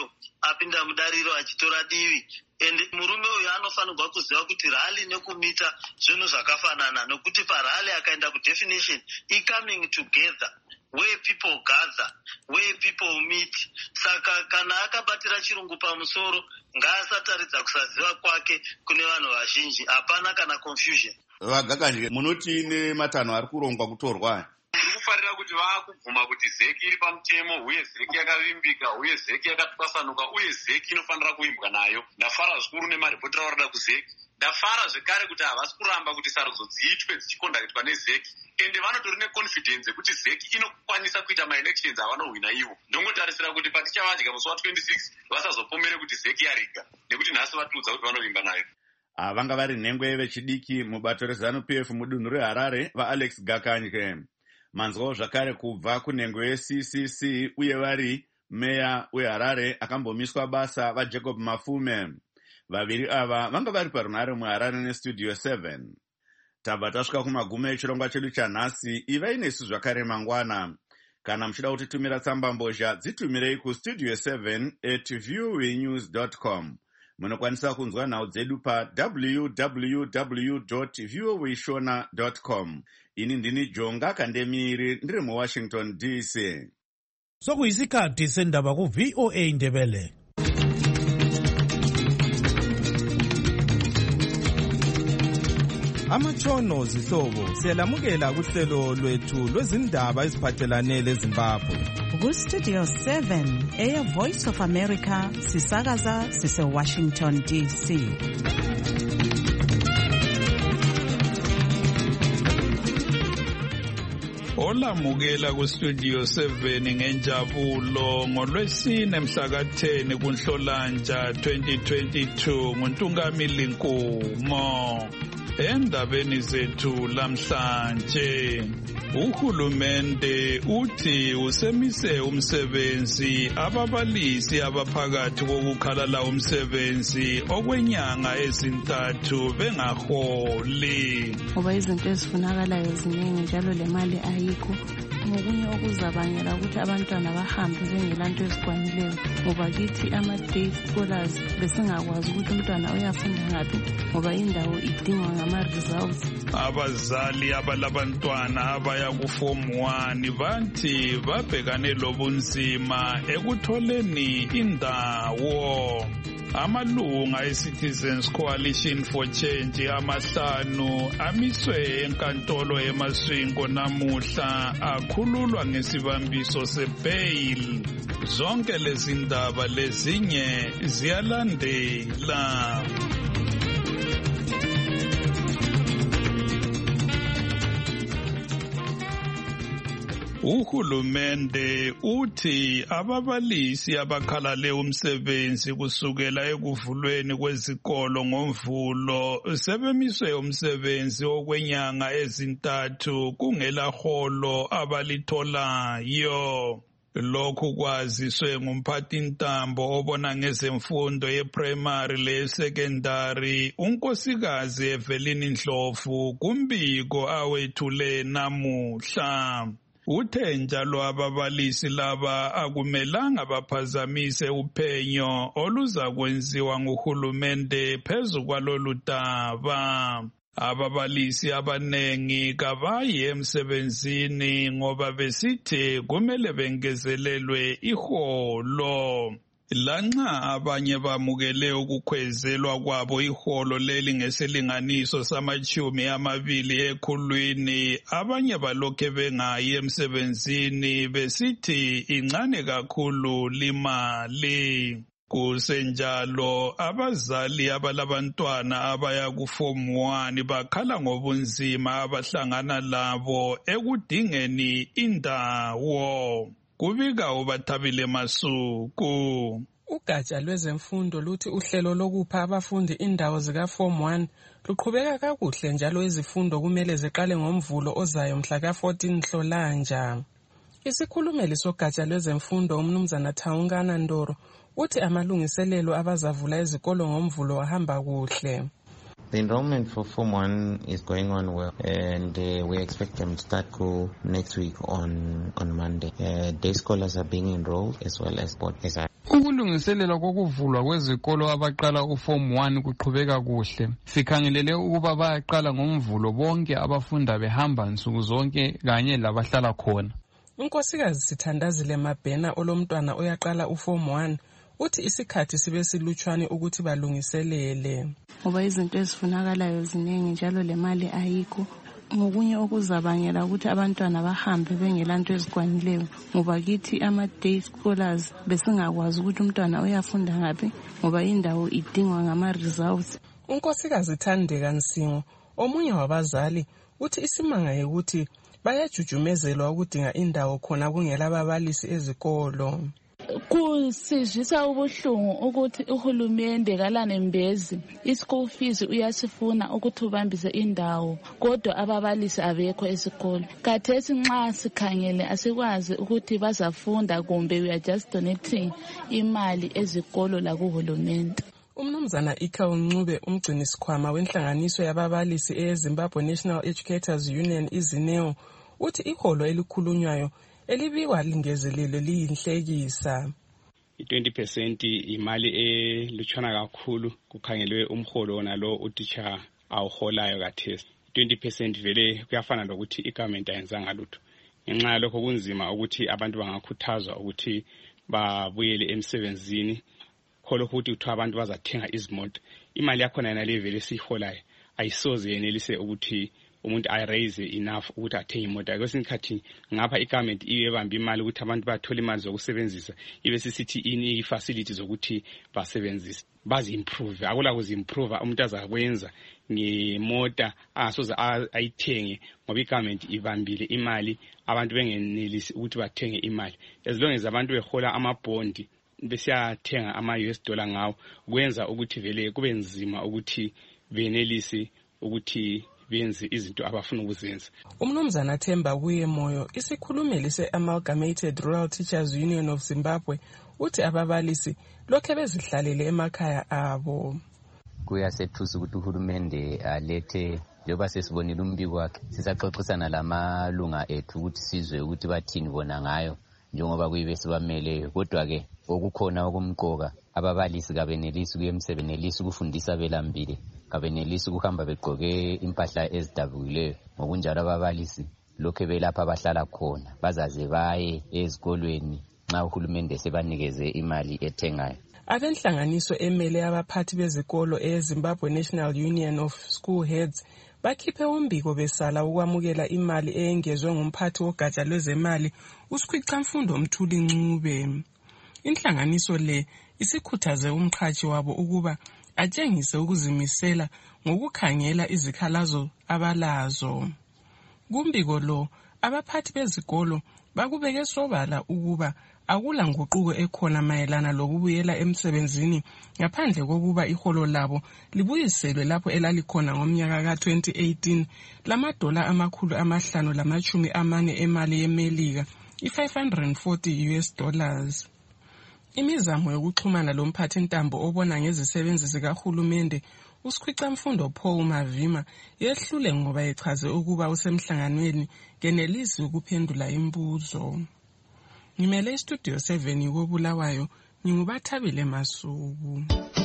mudariro achitora divi. Ende murume uyu anofanirwa kuziva kuti rally nekumita zvinhu zvakafanana, nokuti parally akaenda kudefinition coming together, where people gather, where people meet. Saka kana akabatira chirungu pamusoro ngaasataridza kusaziva kwake kune vanhu vazhinji, hapana kana confusion. Vagakanje, munoti nematanho ari kurongwa kutorwa? Ndiri kufarira kuti vaakubvuma kuti ZEC iri pamutemo, uye ZEC yakavimbika, uye ZEC yakatwasanuka, uye ZEC inofanira kuimbwa nayo. Ndafara zvikuru nemaripotero varada kuZEC. Ndafara zvekare kuti havasi kuramba kuti sarudzo dziitwe dzichikondakitwa neZEC. Ende vanotori neconfidence kuti ZEC inokwanisa kuita maelections avanohwina ivo. Ndongotarisira kuti patichavadya musi wa26 vasazopomere kuti ZEC yariga, nekuti nhasi vatiudza kuti vanovimba nayo. Vanga vari nhengwe vechidiki mubato reZANU-PF mudunhu reHarare, vaAlex Gakanje. manzwawo zvakare kubva kunhengo yeCCC uye vari meya weHarare akambomiswa basa vaJacob Mafume. Vaviri ava vanga vari parunhare muHarare neStudio 7. Tabva tasvika kumagumo echirongwa chedu chanhasi. Ivai nesu zvakare mangwana. Kana muchida kutitumira tsamba mbozha, dzitumirei kustudio 7@voanews.com. Munokwanisa kunzwa nhau dzedu pa www.voashona.com. Ini ndini Jonga Kandemiri, ndiri muWashington DC. Sokuyisikhathi sendaba ku-VOA Ndebele. Amatshono zihlobo siyalamukela kuhlelo lwethu lwezindaba eziphathelane leZimbabwe. Ku-Studio 7 Air Voice of America sisakaza sise-Washington DC. Olamukela ku-Studio 7 ngenjabulo ngolwesine mhla ka-10 kuNhlolanja 2022 nguNtungamili Nkumo. Endabeni zethu lamhlanje, uhulumende uthi usemise umsebenzi ababalisi abaphakathi kokukhalala umsebenzi okwenyanga ezintathu bengaholi. Ngoba izinto ezifunakalayo ziningi njalo le mali ayikho. Ngokunye okuzabangela ukuthi abantwana bahambe bengelanto ezikwanileyo, ngoba kithi ama-day scholars besingakwazi ukuthi umntwana uyafunda ngaphi ngoba indawo idingwa ngama-results. Abazali abalabantwana abaya ku-Form 1 bathi babhekane lobunzima ekutholeni indawo. Amalunga eCitizens Coalition for Change amahlanu amiswe enkantolo eMasvingo namuhla akhululwa ngesibambiso sebail. Zonke lezi ndaba lezinye ziyalandela. Uhulumende uthi ababalisi abakhalale umsebenzi kusukela ekuvulweni kwezikolo ngoMvulo sebemiswe umsebenzi okwenyanga ezintathu kungela holo abalitholayo. Lokhu kwaziswe ngumphathintambo obona ngezemfundo yeprimary lesekendari unkosikazi Evelyn Ndlovu kumbiko awethule namuhla. Uthe njalo ababalisi laba akumelanga baphazamise uphenyo oluza kwenziwa nguhulumende phezu kwalolu daba. Ababalisi abanengi kabayi emsebenzini ngoba besithi kumele bengezelelwe iholo. Lanxa abanye bamukele ukukhwezelwa kwabo iholo leli ngesilinganiso sama-20 ekhulwini, abanye balokhe bengayi emsebenzini besithi incane kakhulu limali. Kusenjalo abazali abalabantwana abaya ku-Form 1 bakhala ngobunzima abahlangana labo ekudingeni indawo. Kubika uBathabile Masuku. Ugatsha lwezemfundo luthi uhlelo lokupha abafundi indawo zika-Form 1 luqhubeka kakuhle njalo izifundo kumele ziqale ngoMvulo ozayo mhla ka-14 Nhlolanja. Isikhulumeli sogatsha lwezemfundo uMnumzana Thawungana Ndoro uthi amalungiselelo abazavula izikolo ngoMvulo ahamba kuhle. The enrollment for Form 1 is going on well, and we expect them to start school next week on Monday. Day scholars are being enrolled as well as board. Ukulungiselela kokuvulwa kwezikolo abaqala uForm 1 kuqhubeka kuhle. Sikhangelele ukuba bayaqala ngoMvulo bonke abafunda behamba nsuku zonke kanye labahlala khona. Unkosikazi Sithandazile Mabhena olomntwana uyaqala uForm 1 uthi isikhathi sibe silutshwane ukuthi balungiselele. Ngoba izinto ezifunakalayo ziningi njalo le mali ayikho. Ngokunye okuzabangela ukuthi abantwana bahambe bengelanto ezikwanileyo ngoba kithi ama-day scholars besingakwazi ukuthi umntwana uyafunda ngaphi ngoba indawo idingwa ngama-results. Unkosikazi Thandeka Nsingo omunye wabazali uthi isimanga ukuthi bayajujumezelwa ukudinga indawo khona kungela ababalisi ezikolo. kusizwisa ubuhlungu ukuthi uhulumende kaLanembezi i-school fees uyasifuna ukuthi ubambise indawo, kodwa ababalisi abekho esikolo. Khathesi nxa sikhangele asikwazi ukuthi bazafunda kumbe we are just donating imali ezikolo lakuhulumende. Umnumzana Ika Ncube, umgcinisikhwama wenhlanganiso yababalisi eZimbabwe National Educators Union iZineo, uthi iholo elikhulunywayo elibikwa lingezelelo liyinhlekisa. I-20% imali elutshwana kakhulu kukhangelwe umholo wona lo utitsha awuholayo kathesi. 20% vele kuyafana lokuthi igovernment ayenzanga lutho. Ngenxa yalokho kunzima ukuthi abantu bangakhuthazwa ukuthi babuyele emsebenzini, kholo ukuthi kuthiwa abantu bazathenga izimoto. Imali yakhona yena le vele siyiholayo ayisoze yenelise ukuthi umuntu ayiraise enough ukuthi athenge imoto. Kwesinye isikhathi ngapha igovernment ibamba imali ukuthi abantu bathole imali zokusebenzisa, ibe sisithi ini facilities zokuthi basebenzise bazi-improve. Akula kuzi-improve umuntu azakwenza ngemota angasoze ayithenge ngoba igovernment ibambile imali, abantu bengenelisi ukuthi bathenge imali. As long as abantu behola amabhondi besiyathenga ama-US dollar ngawo, kwenza ukuthi vele kube nzima ukuthi benelisi ukuthi benze izinto abafuna ukuzenza. Umnumzana Themba Kuyemoyo, isikhulumeli se-Amalgamated Rural Teachers Union of Zimbabwe, uthi ababalisi lokhe bezihlalele emakhaya abo. Kuyasethusa ukuthi uhulumende alethe, njengoba sesibonile umbiko wakhe, sisaxoxisana lamalunga ethu ukuthi sizwe ukuthi bathini bona ngayo njengoba kuyibe sibameleyo. Kodwa-ke okukhona okumqoka, ababalisi kabenelisi ukuya emsebenzini, benelisi ukufundisa belambile, kabenelisi ukuhamba begqoke impahla ezidabukileyo. Ngokunjalo ababalisi lokhe belapha abahlala khona bazaze baye ezikolweni nxa uhulumende sebanikeze imali ethengayo. Abenhlanganiso emele abaphathi bezikolo eZimbabwe National Union of School Heads bakhiphe umbiko besala ukwamukela imali eyengezwe ngumphathi wogatsha lwezemali uSikhwicamfundo Mthuli Ncube. Inhlanganiso le isikhuthaze umqhashi wabo ukuba atshengise ukuzimisela ngokukhangela izikhalazo abalazo. Kumbiko lo abaphathi bezikolo bakubeke sobala ukuba akula nguquko ekhona mayelana lokubuyela emsebenzini ngaphandle kokuba iholo labo libuyiselwe lapho elalikhona ngomnyaka ka-2018 lamadola $540 emali yemelika, i-$540. Imizamo yokuxhumana lomphathi ntambo obona ngezisebenzi zikahulumende uSikhwicamfundo Paul Mavima yehlule ngoba echaze ukuba usemhlanganweni kenelisi ukuphendula imibuzo. Ngimele istudio 7 koBulawayo, nginguBathabile Masuku.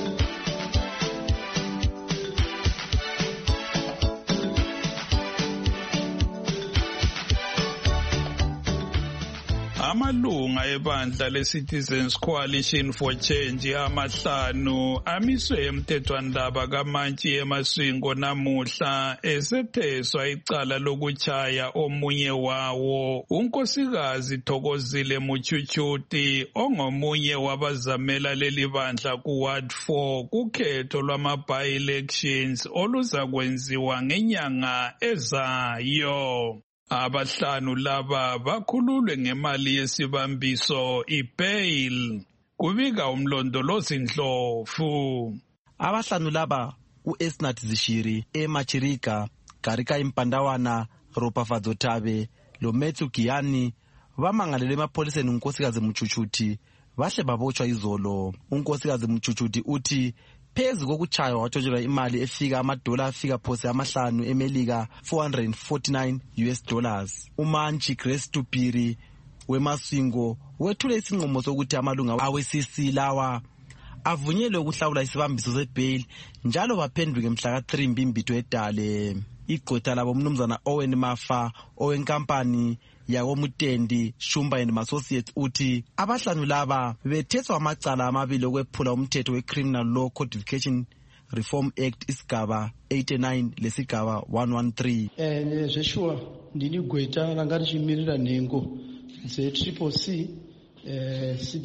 Amalunga ebandla le-Citizens Coalition for Change amahlanu amiswe emthethwandaba kaMantshi eMasingo namuhla esetheswa icala lokutshaya omunye wawo, unkosikazi Thokozile Muchuchuti, ongomunye wabazamela leli bandla kuWard 4 kukhetho lwama-by-elections oluzakwenziwa ngenyanga ezayo. Abahlanu laba bakhululwe ngemali yesibambiso i-bail, kubika umlondolozi Ndlovu. Abahlanu laba uEsnat Zishiri, Machirika, Garika Impandawana, Ropafadzo Thabe, loMethu Giyani bamangalelwe emapholiseni unkosikazi Muchuchuti bahle babotshwa izolo. Unkosikazi Muchuchuti uthi phezu kokutshaywa wathotshelwa imali efika amadola afika phose amahlanu emelika $449. Umantshi Grace Tupiri weMasingo wethule isinqumo sokuthi amalunga awe-CC lawa avunyelwe ukuhlawula isibambiso sebail njalo baphenduke mhla ka-3 Mbimbitho eDale. Igqwetha labo umnumzana Owen Mafa owenkampani yakoMutendi Shumba and Associates uthi abahlanu laba bethethwa amacala amabili okwephula umthetho we-Criminal Law Codification Reform Act isigaba 89 lesigaba 113. Zveshuwa ndini gweta ranga richimirira nhengo dze-CCC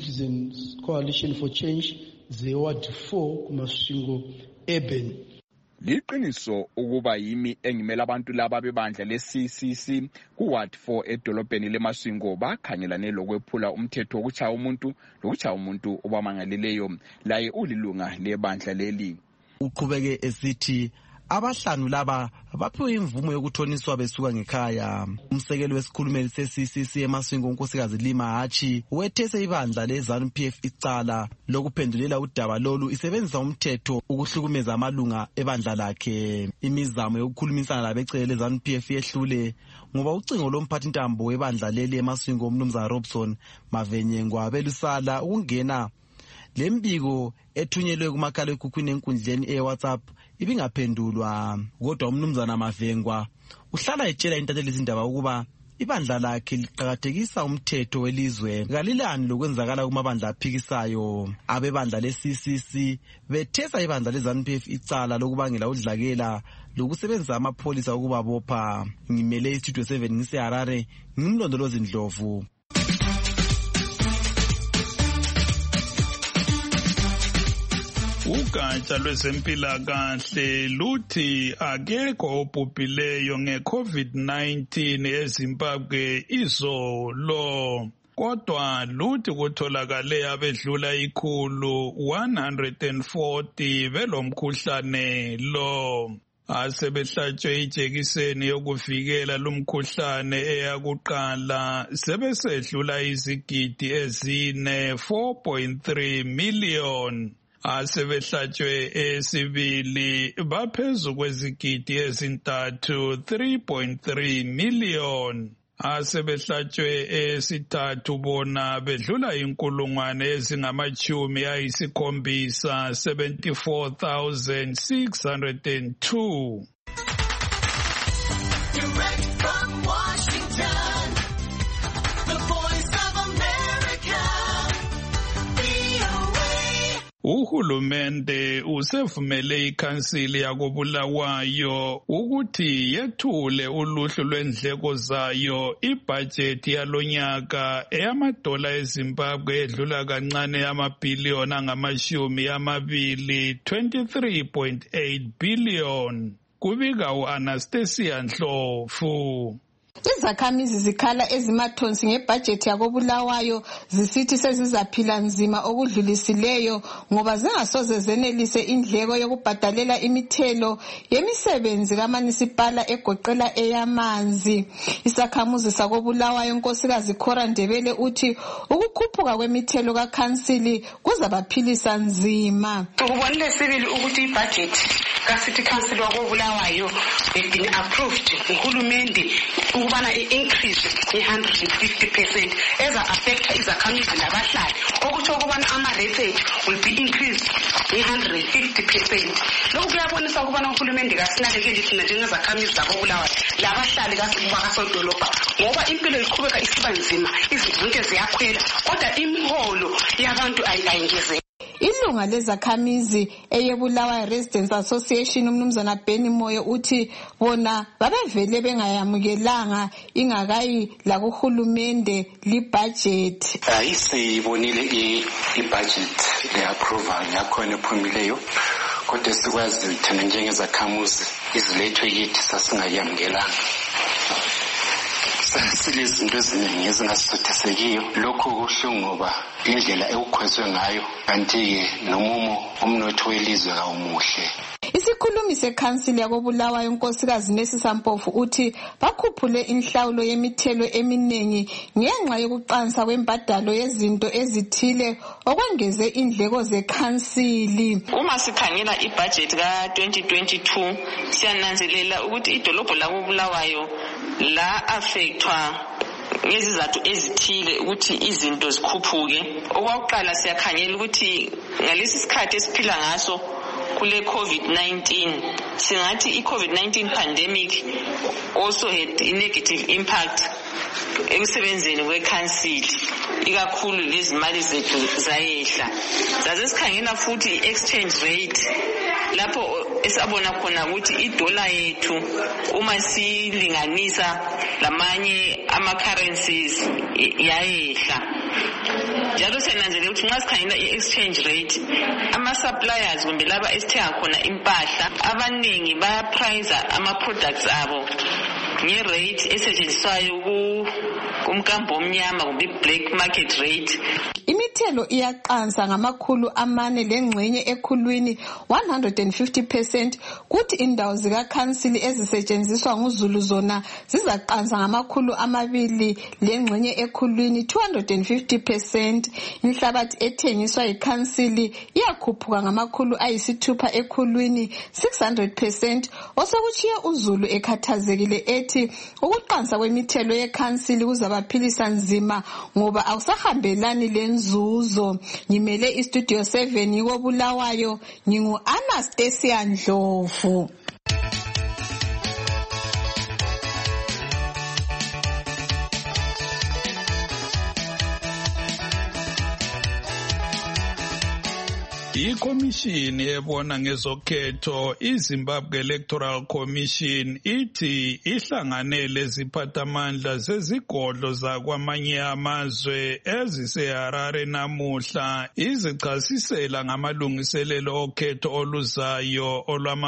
Citizens Coalition for Change ze-Ward 4 kumasvingo urban. Liqiniso ukuba yimi engimela abantu laba bebandla le-CCC ku-Ward 4 edolobheni leMasvingo bakhangelane lokwephula umthetho wokuchaya umuntu lokuchaya umuntu obamangaleleyo. Laye ulilunga lebandla leli. Uqhubeke esithi abahlanu laba baphiwe imvumo yokuthoniswa besuka ngekhaya. Umsekeli wesikhulumeli se-CCC eMasvingo uNkosikazi Lima Hachi wethese ibandla le-ZANU-PF icala lokuphendulela udaba lolu isebenzisa umthetho ukuhlukumeza amalunga ebandla lakhe. Imizamo yokukhulumisana labecele le-ZANU-PF yehlule ngoba ucingo lomphathintambo webandla leli eMasvingo uMnumzana Robson Mavenyengwa belusala ukungena. Lembiko ethunyelwe kumakhalekhukhwini enkundleni e-WhatsApp ibingaphendulwa. Kodwa uMnumzana Mavengwa uhlala etshela intatheli izindaba ukuba ibandla lakhe liqhakathekisa umthetho welizwe kalilani lokwenzakala kumabandla aphikisayo. Abebandla le-CCC bethesa ibandla le-ZANU-PF icala lokubangela udlakela lokusebenzisa amapholisa ukubabopha. Ngimele iStudio 7 ngise-Harare, ngimlondolozi Ndlovu. Ugatsha lwezempilakahle luthi akekho obhubhileyo nge-COVID-19 eZimbabwe izolo. Kodwa luthi kutholakale abedlula 140 belomkhuhlane lo. Asebehlatshwe ijekiseni yokuvikela lumkhuhlane eyakuqala sebesedlula izigidi ezine 4.3 million. Asebehlatshwe esibili baphezu kwezigidi ezintathu 3.3 million. Asebehlatshwe esithathu bona bedlula 74,602. Direct from Washington, the Voice of America, VOA. Uhulumende usevumele ikhansili yakoBulawayo ukuthi yethule uluhlu lwendleko zayo ibhajethi yalonyaka eyamadola eZimbabwe edlula kancane amabhiliyoni angama-20 23.8 billion. Kubika u-Anastasia Ndlovu. Izakhamizi zikhala ezimathonsi ngebhajethi yakoBulawayo zisithi sezizaphila nzima okudlulisileyo ngoba zingasoze zenelise indleko yokubhadalela imithelo yemisebenzi kamunisipala egoqela eyamanzi. Isakhamuzi sakoBulawayo unkosikazi Khora Ndebele uthi ukukhuphuka kwemithelo kakhansili kuzabaphilisa nzima. Ukubonile sibili ukuthi ibhajethi kaCity Council wakoBulawayo been approved nguhulumende ukubana i-increase i-150% eza affecta izakhamizi nabahlali okuthi ukubana ama-rates will be increased i-150%. Lokhu kuyabonisa ukubana uhulumende kasinakekeli thina njengezakhamizi zakoBulawayo labahlali bakasodolobha ngoba impilo iqhubeka isiba nzima, izinto zonke ziyakhwela kodwa imiholo yabantu ayingezeki. Ilunga lezakhamizi eyeBulawayo Residents Association uMnumzana Benny Moyo uthi bona babevele bengayamukelanga ingakayi lakuhulumende libudget. Ayisibonile ibudget le-approval yakhona ephumileyo kodwa sikwazi thina njengezakhamuzi izilethwe kithi sasingayamukelanga. Silezinto eziningi ezingasithathesekiyo. Lokhu kuhlungu ngoba indlela ekukhwezwe ngayo kanti-ke nomumo umnotho welizwe kawumuhle. Isikhulumi sekhansili yakoBulawayo unkosikazi Nesisa Mpofu uthi bakhuphule inhlawulo yemithelo eminingi ngenxa yokuqansa kwembadalo yezinto ezithile okwengeze indleko zekhansili. Uma sikhangela ibudget ka-2022 siyananzelela ukuthi idolobho lakoBulawayo la affectwa ngezizathu ezithile ukuthi izinto zikhuphuke. Okwakuqala siyakhangela ukuthi ngalesi sikhathi esiphila ngaso kule COVID-19 singathi i-COVID-19 pandemic also had a negative impact ekusebenzeni kwekhansili, ikakhulu lezi mali zethu zayehla. Saze sikhangela futhi i-exchange rate lapho esabona khona ukuthi idola yethu uma silinganisa lamanye ama-currencies yayehla. njalo siyananzelela ukuthi nxa sikhangela i-exchange rate ama-suppliers kumbe laba esithenga khona impahla abaningi bayapriza ama-products abo nge-rate esetshenziswayo kumkambo omnyama kumbe i-black market rate. Imithelo iyaqansa ngama400 ekhulwini 150%, kuthi indawo zikakhansili ezisetshenziswa nguZulu zona zizaqansa ngama200 ekhulwini 250%. Inhlabathi ethengiswa yikhansili iyakhuphuka ngama600 ekhulwini 600%. Osokutshiye uZulu ekhathazekile ethi ukuqansa kwemithelo yekhansili kuzabaphilisa nzima ngoba awusahambelani lenzuzo. Ngimele iStudio 7 yikoBulawayo, ngingu Anastasia Ndlovu. Ikomishini ebona ngezokhetho iZimbabwe Electoral Commission ithi ihlangane leziphathamandla zezigodlo zakwamanye amazwe eziseHarare namuhla izichasisela ngamalungiselelo okhetho oluzayo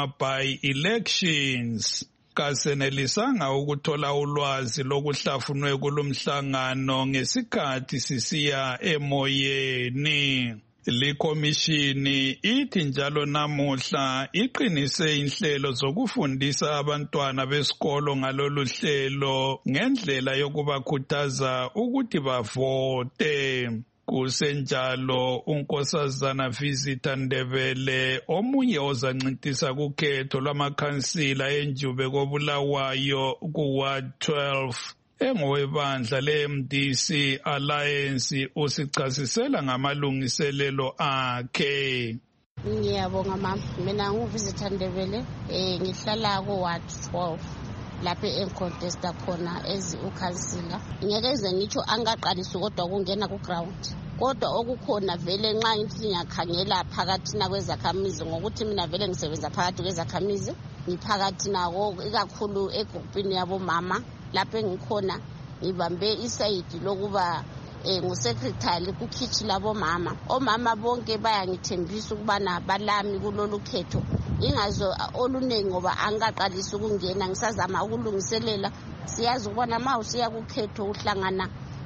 olwama-by-elections. Kasenelisanga ukuthola ulwazi lokuhlafunwe kulomhlangano ngesikhathi sisiya emoyeni. Likomishini ithi njalo namuhla iqinise inhlelo zokufundisa abantwana besikolo ngalolu hlelo ngendlela yokubakhuthaza ukuthi bavote. Kusenjalo unkosazana Visitor Ndebele, omunye ozancintisa kukhetho lwamakhansila enjube koBulawayo kuWard 12 engowebandla le-MDC Alliance, usichasisela ngamalungiselelo akhe. Ngiyabonga mama, mina nguVisitor Ndebele, ngihlala kuWard 12 lapha encontesta khona ukhansila. Ngeke ngitsho angaqalisi kodwa kungena ku-ground. Kodwa okukhona vele nxa ngithi ngiyakhangela phakathi kwezakhamizi ngokuthi mina vele ngisebenza phakathi kwezakhamizi, ngiphakathi nako ikakhulu egrupini yabomama. Lapho engikhona ngibambe isayidi lokuba ngusecretary kukhitchi labomama. Omama bonke bayangithembisa ukubana balami kulolu khetho. Ingazo olunengi ngoba angaqalisa ukungena, ngisazama ukulungiselela. Siyazi ukubana ma usiya kukhetho uhlangana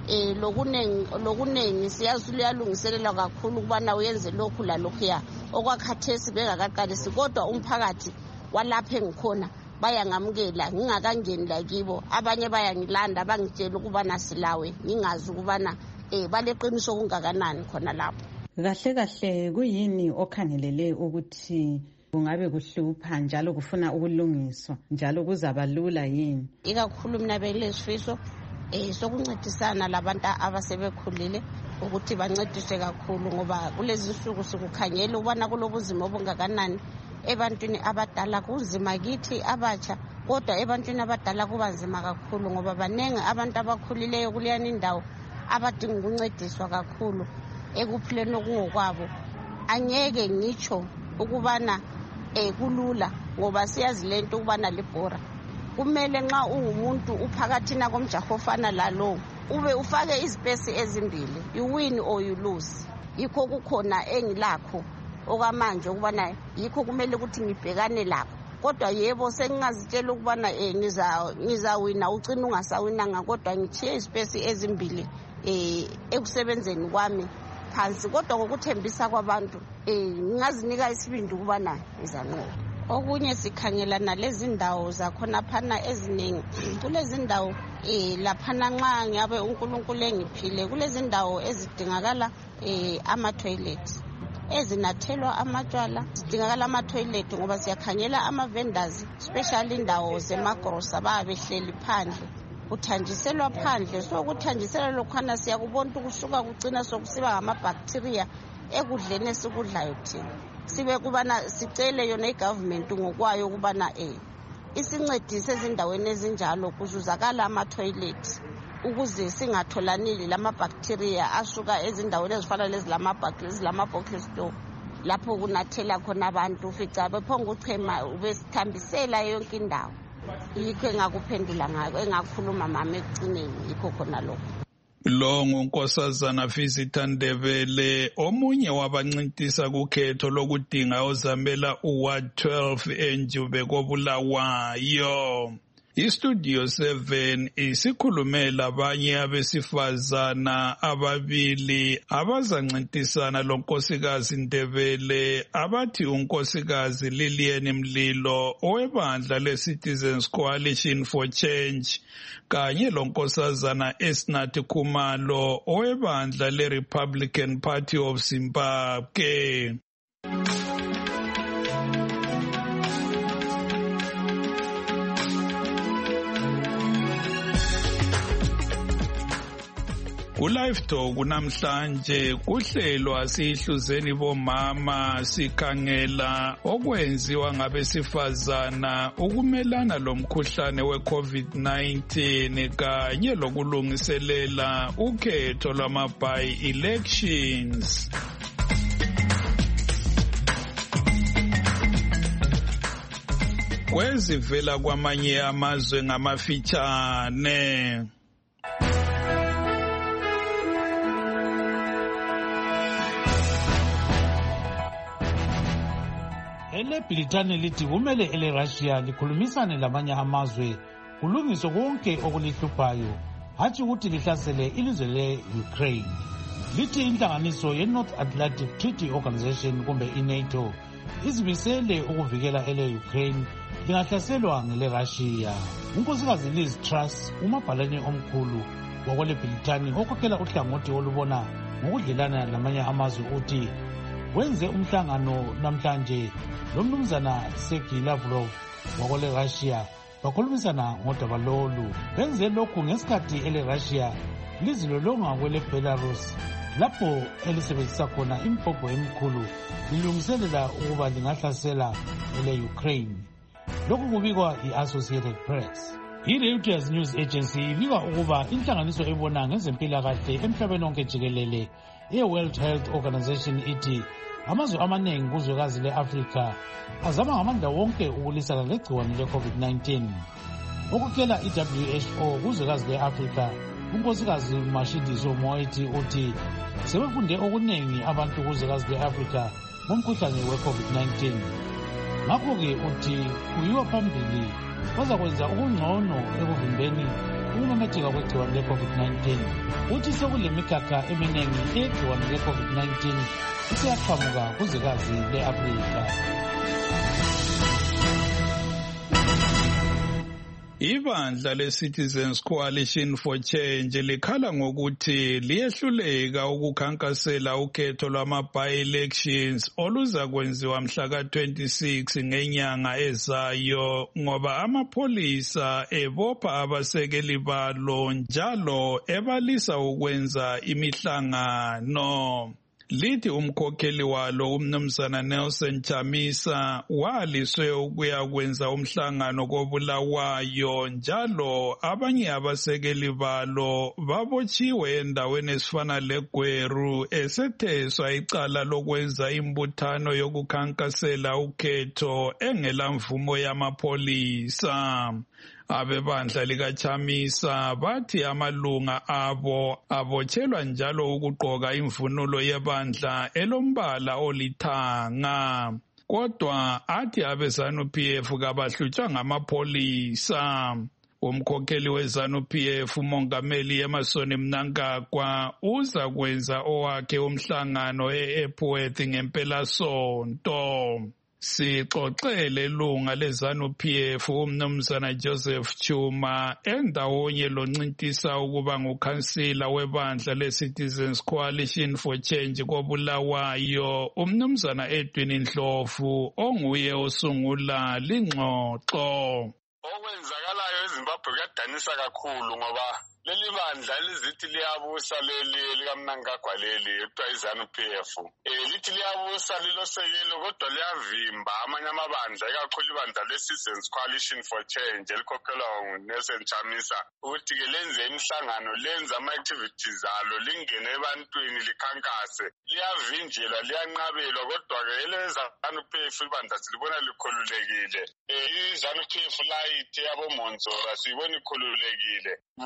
lokunengi, siyazi uyalungiselela kakhulu ukubana uyenze lokhu lalokhuya. Okwakhathesi bengakaqalisi kodwa umphakathi walapho engikhona bayangamukela ngingakangeni la kibo. Abanye bayangilanda bangitshela ukubana silawe, ngingazi ukubana baleqiniso kungakanani khona lapho. Kahle kuyini okhangelele ukuthi kungabe kuhlupha njalo kufuna ukulungiswa njalo kuzaba lula yini? Ikakhulu mina belesifiso sokuncedisana labantu abasebekhulile ukuthi bancediswe kakhulu ngoba kulezi insuku sikukhangela ukubana kulobuzima obungakanani ebantwini abadala. Kunzima kithi abatsha, kodwa ebantwini abadala kuba nzima kakhulu ngoba banenge abantu abakhulileyo kuleyani indawo abadinga ukuncediswa kakhulu ekuphileni okungokwabo. Angeke ngitsho ukubana kulula ngoba siyazi lento ukubana libhora. Kumele nxa ungumuntu uphakathi komjaho ofana lalo ube ufake izipesi ezimbili, you win or you lose. Yikho kukhona engilakho okwamanje ukubana yikho kumele ukuthi ngibhekane lakho. Kodwa yebo sengingazitshela ukubana ngizawina ucina ungasawinanga, kodwa ngithiye izipesi ezimbili ekusebenzeni kwami phansi. Kodwa ngokuthembisa kwabantu ngingazinika isibindi ukubana ngizanqoba. Okunye sikhangelana lezi ndawo zakhona phana eziningi. Kulezi ndawo laphana nxa ngabe uNkulunkulu engiphile, kulezi ndawo ezidingakala ama-toilet, ezinathelwa amatshwala, zidingakala ama-toilet ngoba siyakhangela ama-vendors, especially indawo zemagrosa babehleli phandle, kuthanjiselwa phandle. So ukuthanjisela lokhana siyakubona ukusuka kucina sokusiba ngama-bacteria ekudleni esikudlayo thina. Sibe kubana sicele yona igovernment ngokwayo ukubana isincedise ezindaweni ezinjalo kuzuzakala ama-toilet ukuze singatholanili lama-bacteria asuka ezindaweni ezifana lezi lama-bacteria store lapho kunathela khona abantu ufica bephonga uchema ubesithambisela yonke indawo. Yikho engakuphendula ngayo, engakhuluma mama ekucineni, yikho khona lokho. Lo ngunkosazana Visitor Ndebele, omunye wabancintisa kukhetho lokudinga ozamela uWard 12 eNjube koBulawayo. IStudio 7 isikhulumela abanye abesifazana ababili abazancintisana lonkosikazi Ndebele abathi unkosikazi Lilian Mlilo owebandla leCitizens Coalition for Change kanye lonkosazana Esnath Khumalo owebandla leRepublican Party of Zimbabwe. Kulive Talk namhlanje kuhlelwa sihluzeni bomama sikhangela okwenziwa ngabesifazana ukumelana lomkhuhlane weCovid-19 kanye lokulungiselela ukhetho lwama-by-elections. Kwezivela kwamanye amazwe ngamafitshane. EleBritani lithi kumele eleRussia likhulumisane lamanye amazwe kulungiswe konke okulihluphayo, hatshi ukuthi lihlasele ilizwe le-Ukraine. Lithi inhlanganiso ye-North Atlantic Treaty Organization kumbe i-NATO izimisele ukuvikela ele-Ukraine lingahlaselwa ngeleRussia. Unkosikazi Liz Truss, umabhalane omkhulu wakweleBritani okhokhela uhlangothi olubona ngokudlelana lamanye amazwe uthi wenze umhlangano namhlanje lomnumzana Sergei Lavrov wakweleRussia bakhulumisana ngodaba lolu. Benze lokhu ngesikhathi eleRussia lizilolonga kweleBelarus lapho elisebenzisa khona impompo emikhulu lilungiselela ukuba lingahlasela ele-Ukraine. Lokhu kubikwa i-Associated Press. I-Reuters News Agency ibika ukuba inhlanganiso ebona ngezempilakahle emhlabeni wonke jikelele i-World Health Organization ithi amazwe amaningi kuzwekazi le-Afrika azama ngamandla wonke ukulwisana legciwane le-COVID-19. Okukela i-WHO kuzwekazi le-Afrika, unkosikazi Mashidiso Moeti uthi sebefunde okuningi abantu kuzwekazi le-Afrika ngomkhuhlane we-COVID-19. Ngakho-ke uthi kuyiwa phambili bazakwenza okungcono ekuvimbeni ukumemetheka kwegciwane le-COVID-19. Uthi sekulemikhakha eminingi egciwane le-COVID-19 isiyaqhamuka kuzwekazi le-Afrika. Ibandla leCitizens Coalition for Change likhala ngokuthi liyehluleka ukukhankasela ukhetho lwama-by-elections oluzakwenziwa mhla ka-26 ngenyanga ezayo ngoba amapholisa ebopha abasekeli balo njalo ebalisa ukwenza imihlangano. Lithi umkhokheli walo umnumzana Nelson Chamisa waliswe ukuya kwenza umhlangano koBulawayo njalo abanye abasekeli balo babotshiwe endaweni ezifana leGweru esetheswa icala lokwenza imbuthano yokukhankasela ukhetho engela mvumo yamapholisa. Abebandla likaChamisa bathi amalunga abo abotshelwa njalo ukugqoka imvunulo yebandla elombala olithanga. Kodwa athi abeZANU-PF kabahlutshwa ngamapholisa. Umkhokheli weZANU-PF umongameli Emmerson Mnangagwa uza kwenza owakhe umhlangano eEpworth ngempelasonto. Sixoxele ilunga leZANU-PF umnumzana Joseph Chuma endawonye loncintisa ukuba ngukhansila webandla leCitizens Coalition for Change koBulawayo umnumzana Edwin Ndlovu onguye osungula lingxoxo. Okwenzakalayo eZimbabwe kuyadanisa kakhulu ngoba leli bandla lizithi liyabusa leli likaMnangagwa leli ekuthiwa iZANU-PF lithi liyabusa lilosekelo kodwa liyavimba amanye amabandla ikakhulu ibandla leCitizens Coalition for Change elikhokhelwa nguNelson Chamisa ukuthi-ke lenze imihlangano lenze ama-activities alo lingene ebantwini likhankase liyavinjelwa liyanqabelwa kodwa-ke eleZANU-PF ibandla silibona likhululekile. iZANU-PF layithi yaboMonzora siyibona ikhululekile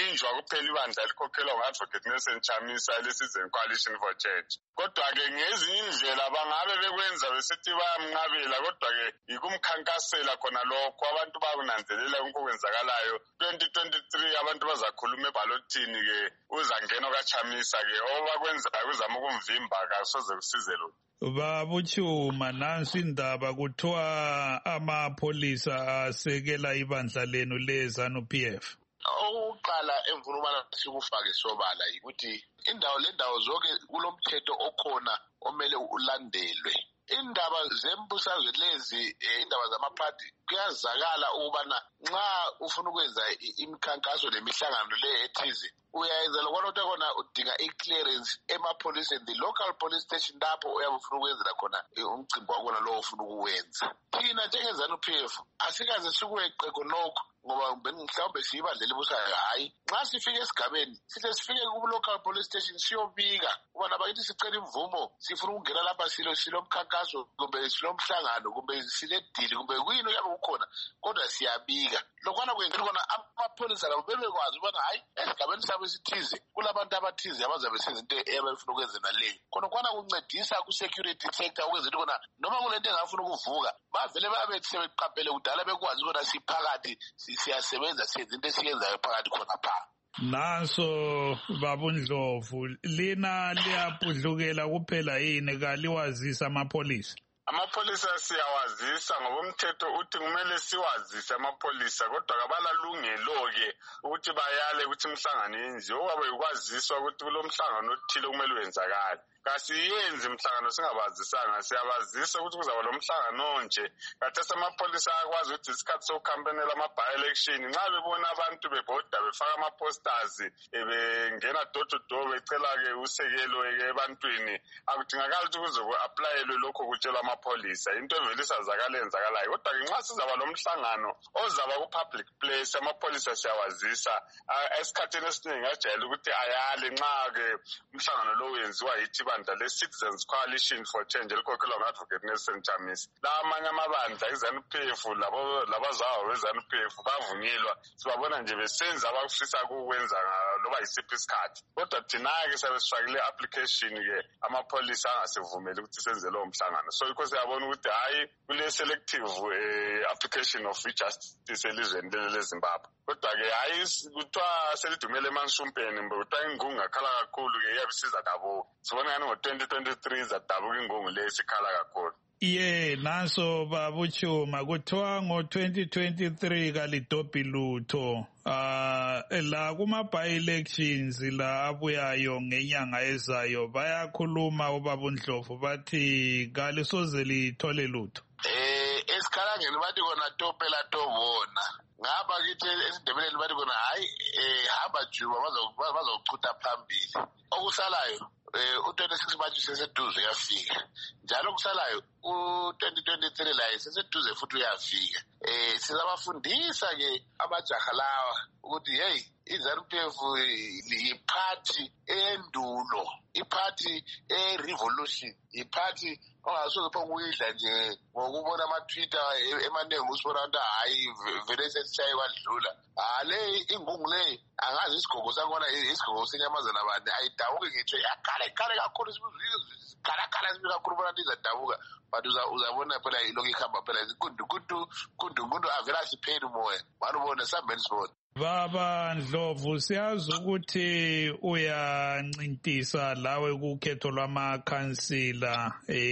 ukuvinjwa kuphela ibandla elikhokhelwa ngu-Advocate Nelson Chamisa le-Citizen Coalition for Change. Kodwa-ke ngezinye indlela bangabe bekwenza besithi bayamnqabela, kodwa-ke yikumkhankasela khona lokho abantu bakunanzelela konke okwenzakalayo. 2023 abantu bazakhuluma ebhalotini-ke uzangena kaChamisa-ke obakwenzayo kuzama ukumvimba kasoze kusize lo. Babuchuma, nansi indaba kuthiwa amapholisa asekela ibandla lenu le-ZANU-PF. Okokuqala engifuna ukubana sikufake sobala yikuthi le ndawo zonke kulomthetho okhona omele ulandelwe. Indaba zembusazwe lezi indaba zamaphathi kuyazakala ukubana nxa ufuna ukwenza imikhankaso nemihlangano le ethize uyayenza lokho khona udinga i-clearance emapholiseni, the local police station lapho uyabe ufuna ukwenzela khona umcimbi wakhona lo ufuna ukuwenza. Thina njenge-ZANU-PF asikaze sikweqe khonokho ngoba mhlawumbe siyibandla elibusayo. Hayi, nxa sifike esigabeni sihle sifike ku-local police station siyobika ubana bakithi sicela imvumo sifuna ukungena lapha silomkhankaso kumbe silomhlangano kumbe siledili kumbe kuyini oyabe kukhona, kodwa siyabika. Lokhwana kwenzela khona amapholisa labo bebekwazi ubana hayi esigabeni sabo esithize kulabantu abathize abazabe senza into ebefuna ukwenza naleyo. Khona kuncedisa ku-security sector ukwenzela khona noma kulento engafuna ukuvuka bavele babe sebeqaphele kudala bekwazi khona siphakathi siyasebenza senza into esiyenzayo phakathi khonapha. Nanso babundlovu, lina liyapudlukela kuphela yini kaliwazisa amapholisa? Amapholisa siyawazisa ngoba umthetho uthi kumele siwazise amapholisa, kodwa kabalalungelo-ke ukuthi bayale ukuthi imhlangano yenziwe. Okwabo ukwaziswa ukuthi kulo mhlangano othile kumele wenzakale. Kasiyenzi imhlangano singabazisanga, siyabazisa ukuthi kuzaba lo mhlangano nje. Khathesi amapholisa ayakwazi ukuthi isikhathi sokukhampenela ama-by-election nxa bebona abantu bebhoda befaka ama-posters bengena door-to-door becela-ke usekelo-ke ebantwini, akudingakali ukuthi kuze ku-aplayelwe lokho kutshelwa amapholisa. Into evele isazakala enzakalayo. Kodwa-ke nxa sizaba lo mhlangano ozaba ku-public place amapholisa siyawazisa. Esikhathini esiningi ajayele ukuthi ayale nxa-ke umhlangano lo wenziwa yithi ibandla le-Citizens Coalition for Change elikhokhelwa ngu-Advocate Nelson Chamisa. La amanye amabandla i-ZANU-PF labazawa be-ZANU-PF bavunyelwa, sibabona nje besenza abafisa ukukwenza loba yisiphi isikhathi. Kodwa thina-ke siyabe sifakile i-application-ke amapholisa angasivumeli ukuthi senze lowo mhlangano. So yikho siyabona ukuthi hayi kule-selective application of justice elizweni leli leZimbabwe. Kodwa-ke hayi kuthiwa selidumele emansumpeni mbe kuthiwa ingungu ngakhala kakhulu-ke iyabe isizadabuka. Sibona ngani ngo-2023 izadabuka ingungu le isikhala kakhulu. Nanso babuchuma kuthiwa ngo-2023 kalidobhi lutho. La kuma-by-elections la abuyayo ngenyanga ezayo bayakhuluma obabundlovu bathi kalisoze lithole lutho. Esikhalangeni bathi kona topela tobona. Ngapha kithi esindebeleni bathi kona hayi hamba juba bazokuchutha phambili. Okusalayo u-26 March seseduze uyafika. Njalo kusalayo u-2023 laye seseduze futhi uyafika. Sizabafundisa-ke amajaha lawa ukuthi hey i-ZANU-PF yiphathi endulo, iphathi e-revolution, iphathi ongasoze pho kuyidla nje ngokubona ama-Twitter emaningi usibona ukuthi hayi vele sesishaye kwadlula. Le ingungu le angazi isigogo sakhona isigogo senyamazana bani ayidabuke ngitsho yakale kakhulu khala sibi kakhulu bona izadabuka, but uzabona phela ilokhu ihamba phela kundu avela asipheli umoya manubona sambeni sibona. Baba Ndlovu, siyazi ukuthi uyancintisa lawe kukhetho lwamakhansila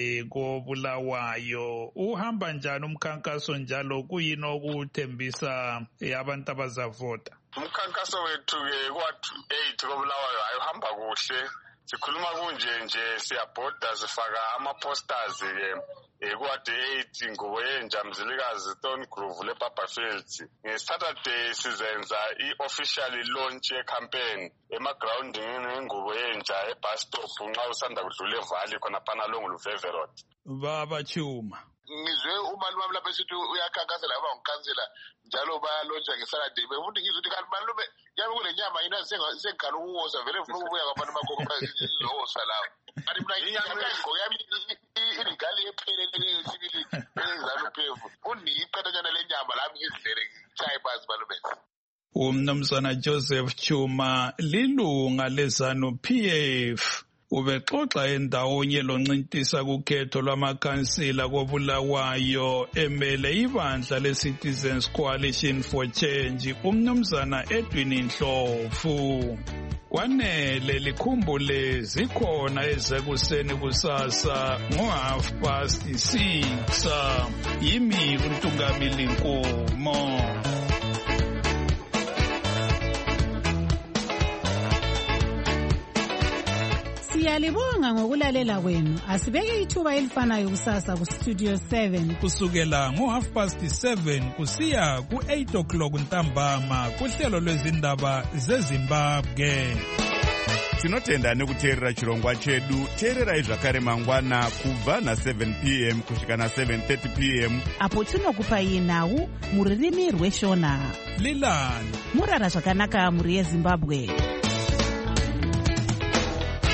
koBulawayo. Uhamba njani umkhankaso njalo, kuyini okuthembisa abantu abazavota? Umkhankaso wethu-ke kwa-8 koBulawayo ayuhamba kuhle. Sikhuluma kunje siyabhoda sifaka ama-posters-ke kwa-8 ngubo yenja Mzilikazi Stone Groove leBaba Fields. Nge-Saturday sizenza i-official launch ye-campaign emagroundini nengubo yenja ebus stop nxa usanda kudlula eValley khona phana long Luveve Road. Baba Chuma, ngizwe umalume wami lapha esithi uyakhankasela yaba ngikhansela njalo bayalontsha ngeSaturday. Befuthi ngizwe ukuthi kanti malume yabe kule nyama yina sengikhala ukuwosa vele ngifuna ukubuya kwabantu bakho izowosa lawo. Kanti mina ngiyagqoka yami iligali ephelele sibili eZANU-PF. Uniqathanyana lenyama lami ngizidlele chaye phansi malume. Umnumzana Joseph Chuma lilunga leZANU-PF ubexoxa endawonye loncintisa kukhetho lwamakhansila koBulawayo emele ibandla le-Citizens Coalition for Change umnumzana Edwin Ndlovu. Kwanele likhumbule zikhona ezekuseni kusasa ngo6:30 yimi uNtungamili Nkomo. Siyalibonga ngokulalela kwenu. Asibeke ithuba elifanayo kusasa kuStudio 7 kusukela ngo7:30 kusiya ku8 ntambama kuhlelo lwezindaba zeZimbabwe. Tinotenda nekuteerera chirongwa chedu. Teererai zvakare mangwana kubva na7 p.m. kusvika na7:30 p.m. apo tinokupai nhau muririmi rweshona. Lilani murara zvakanaka muri yeZimbabwe.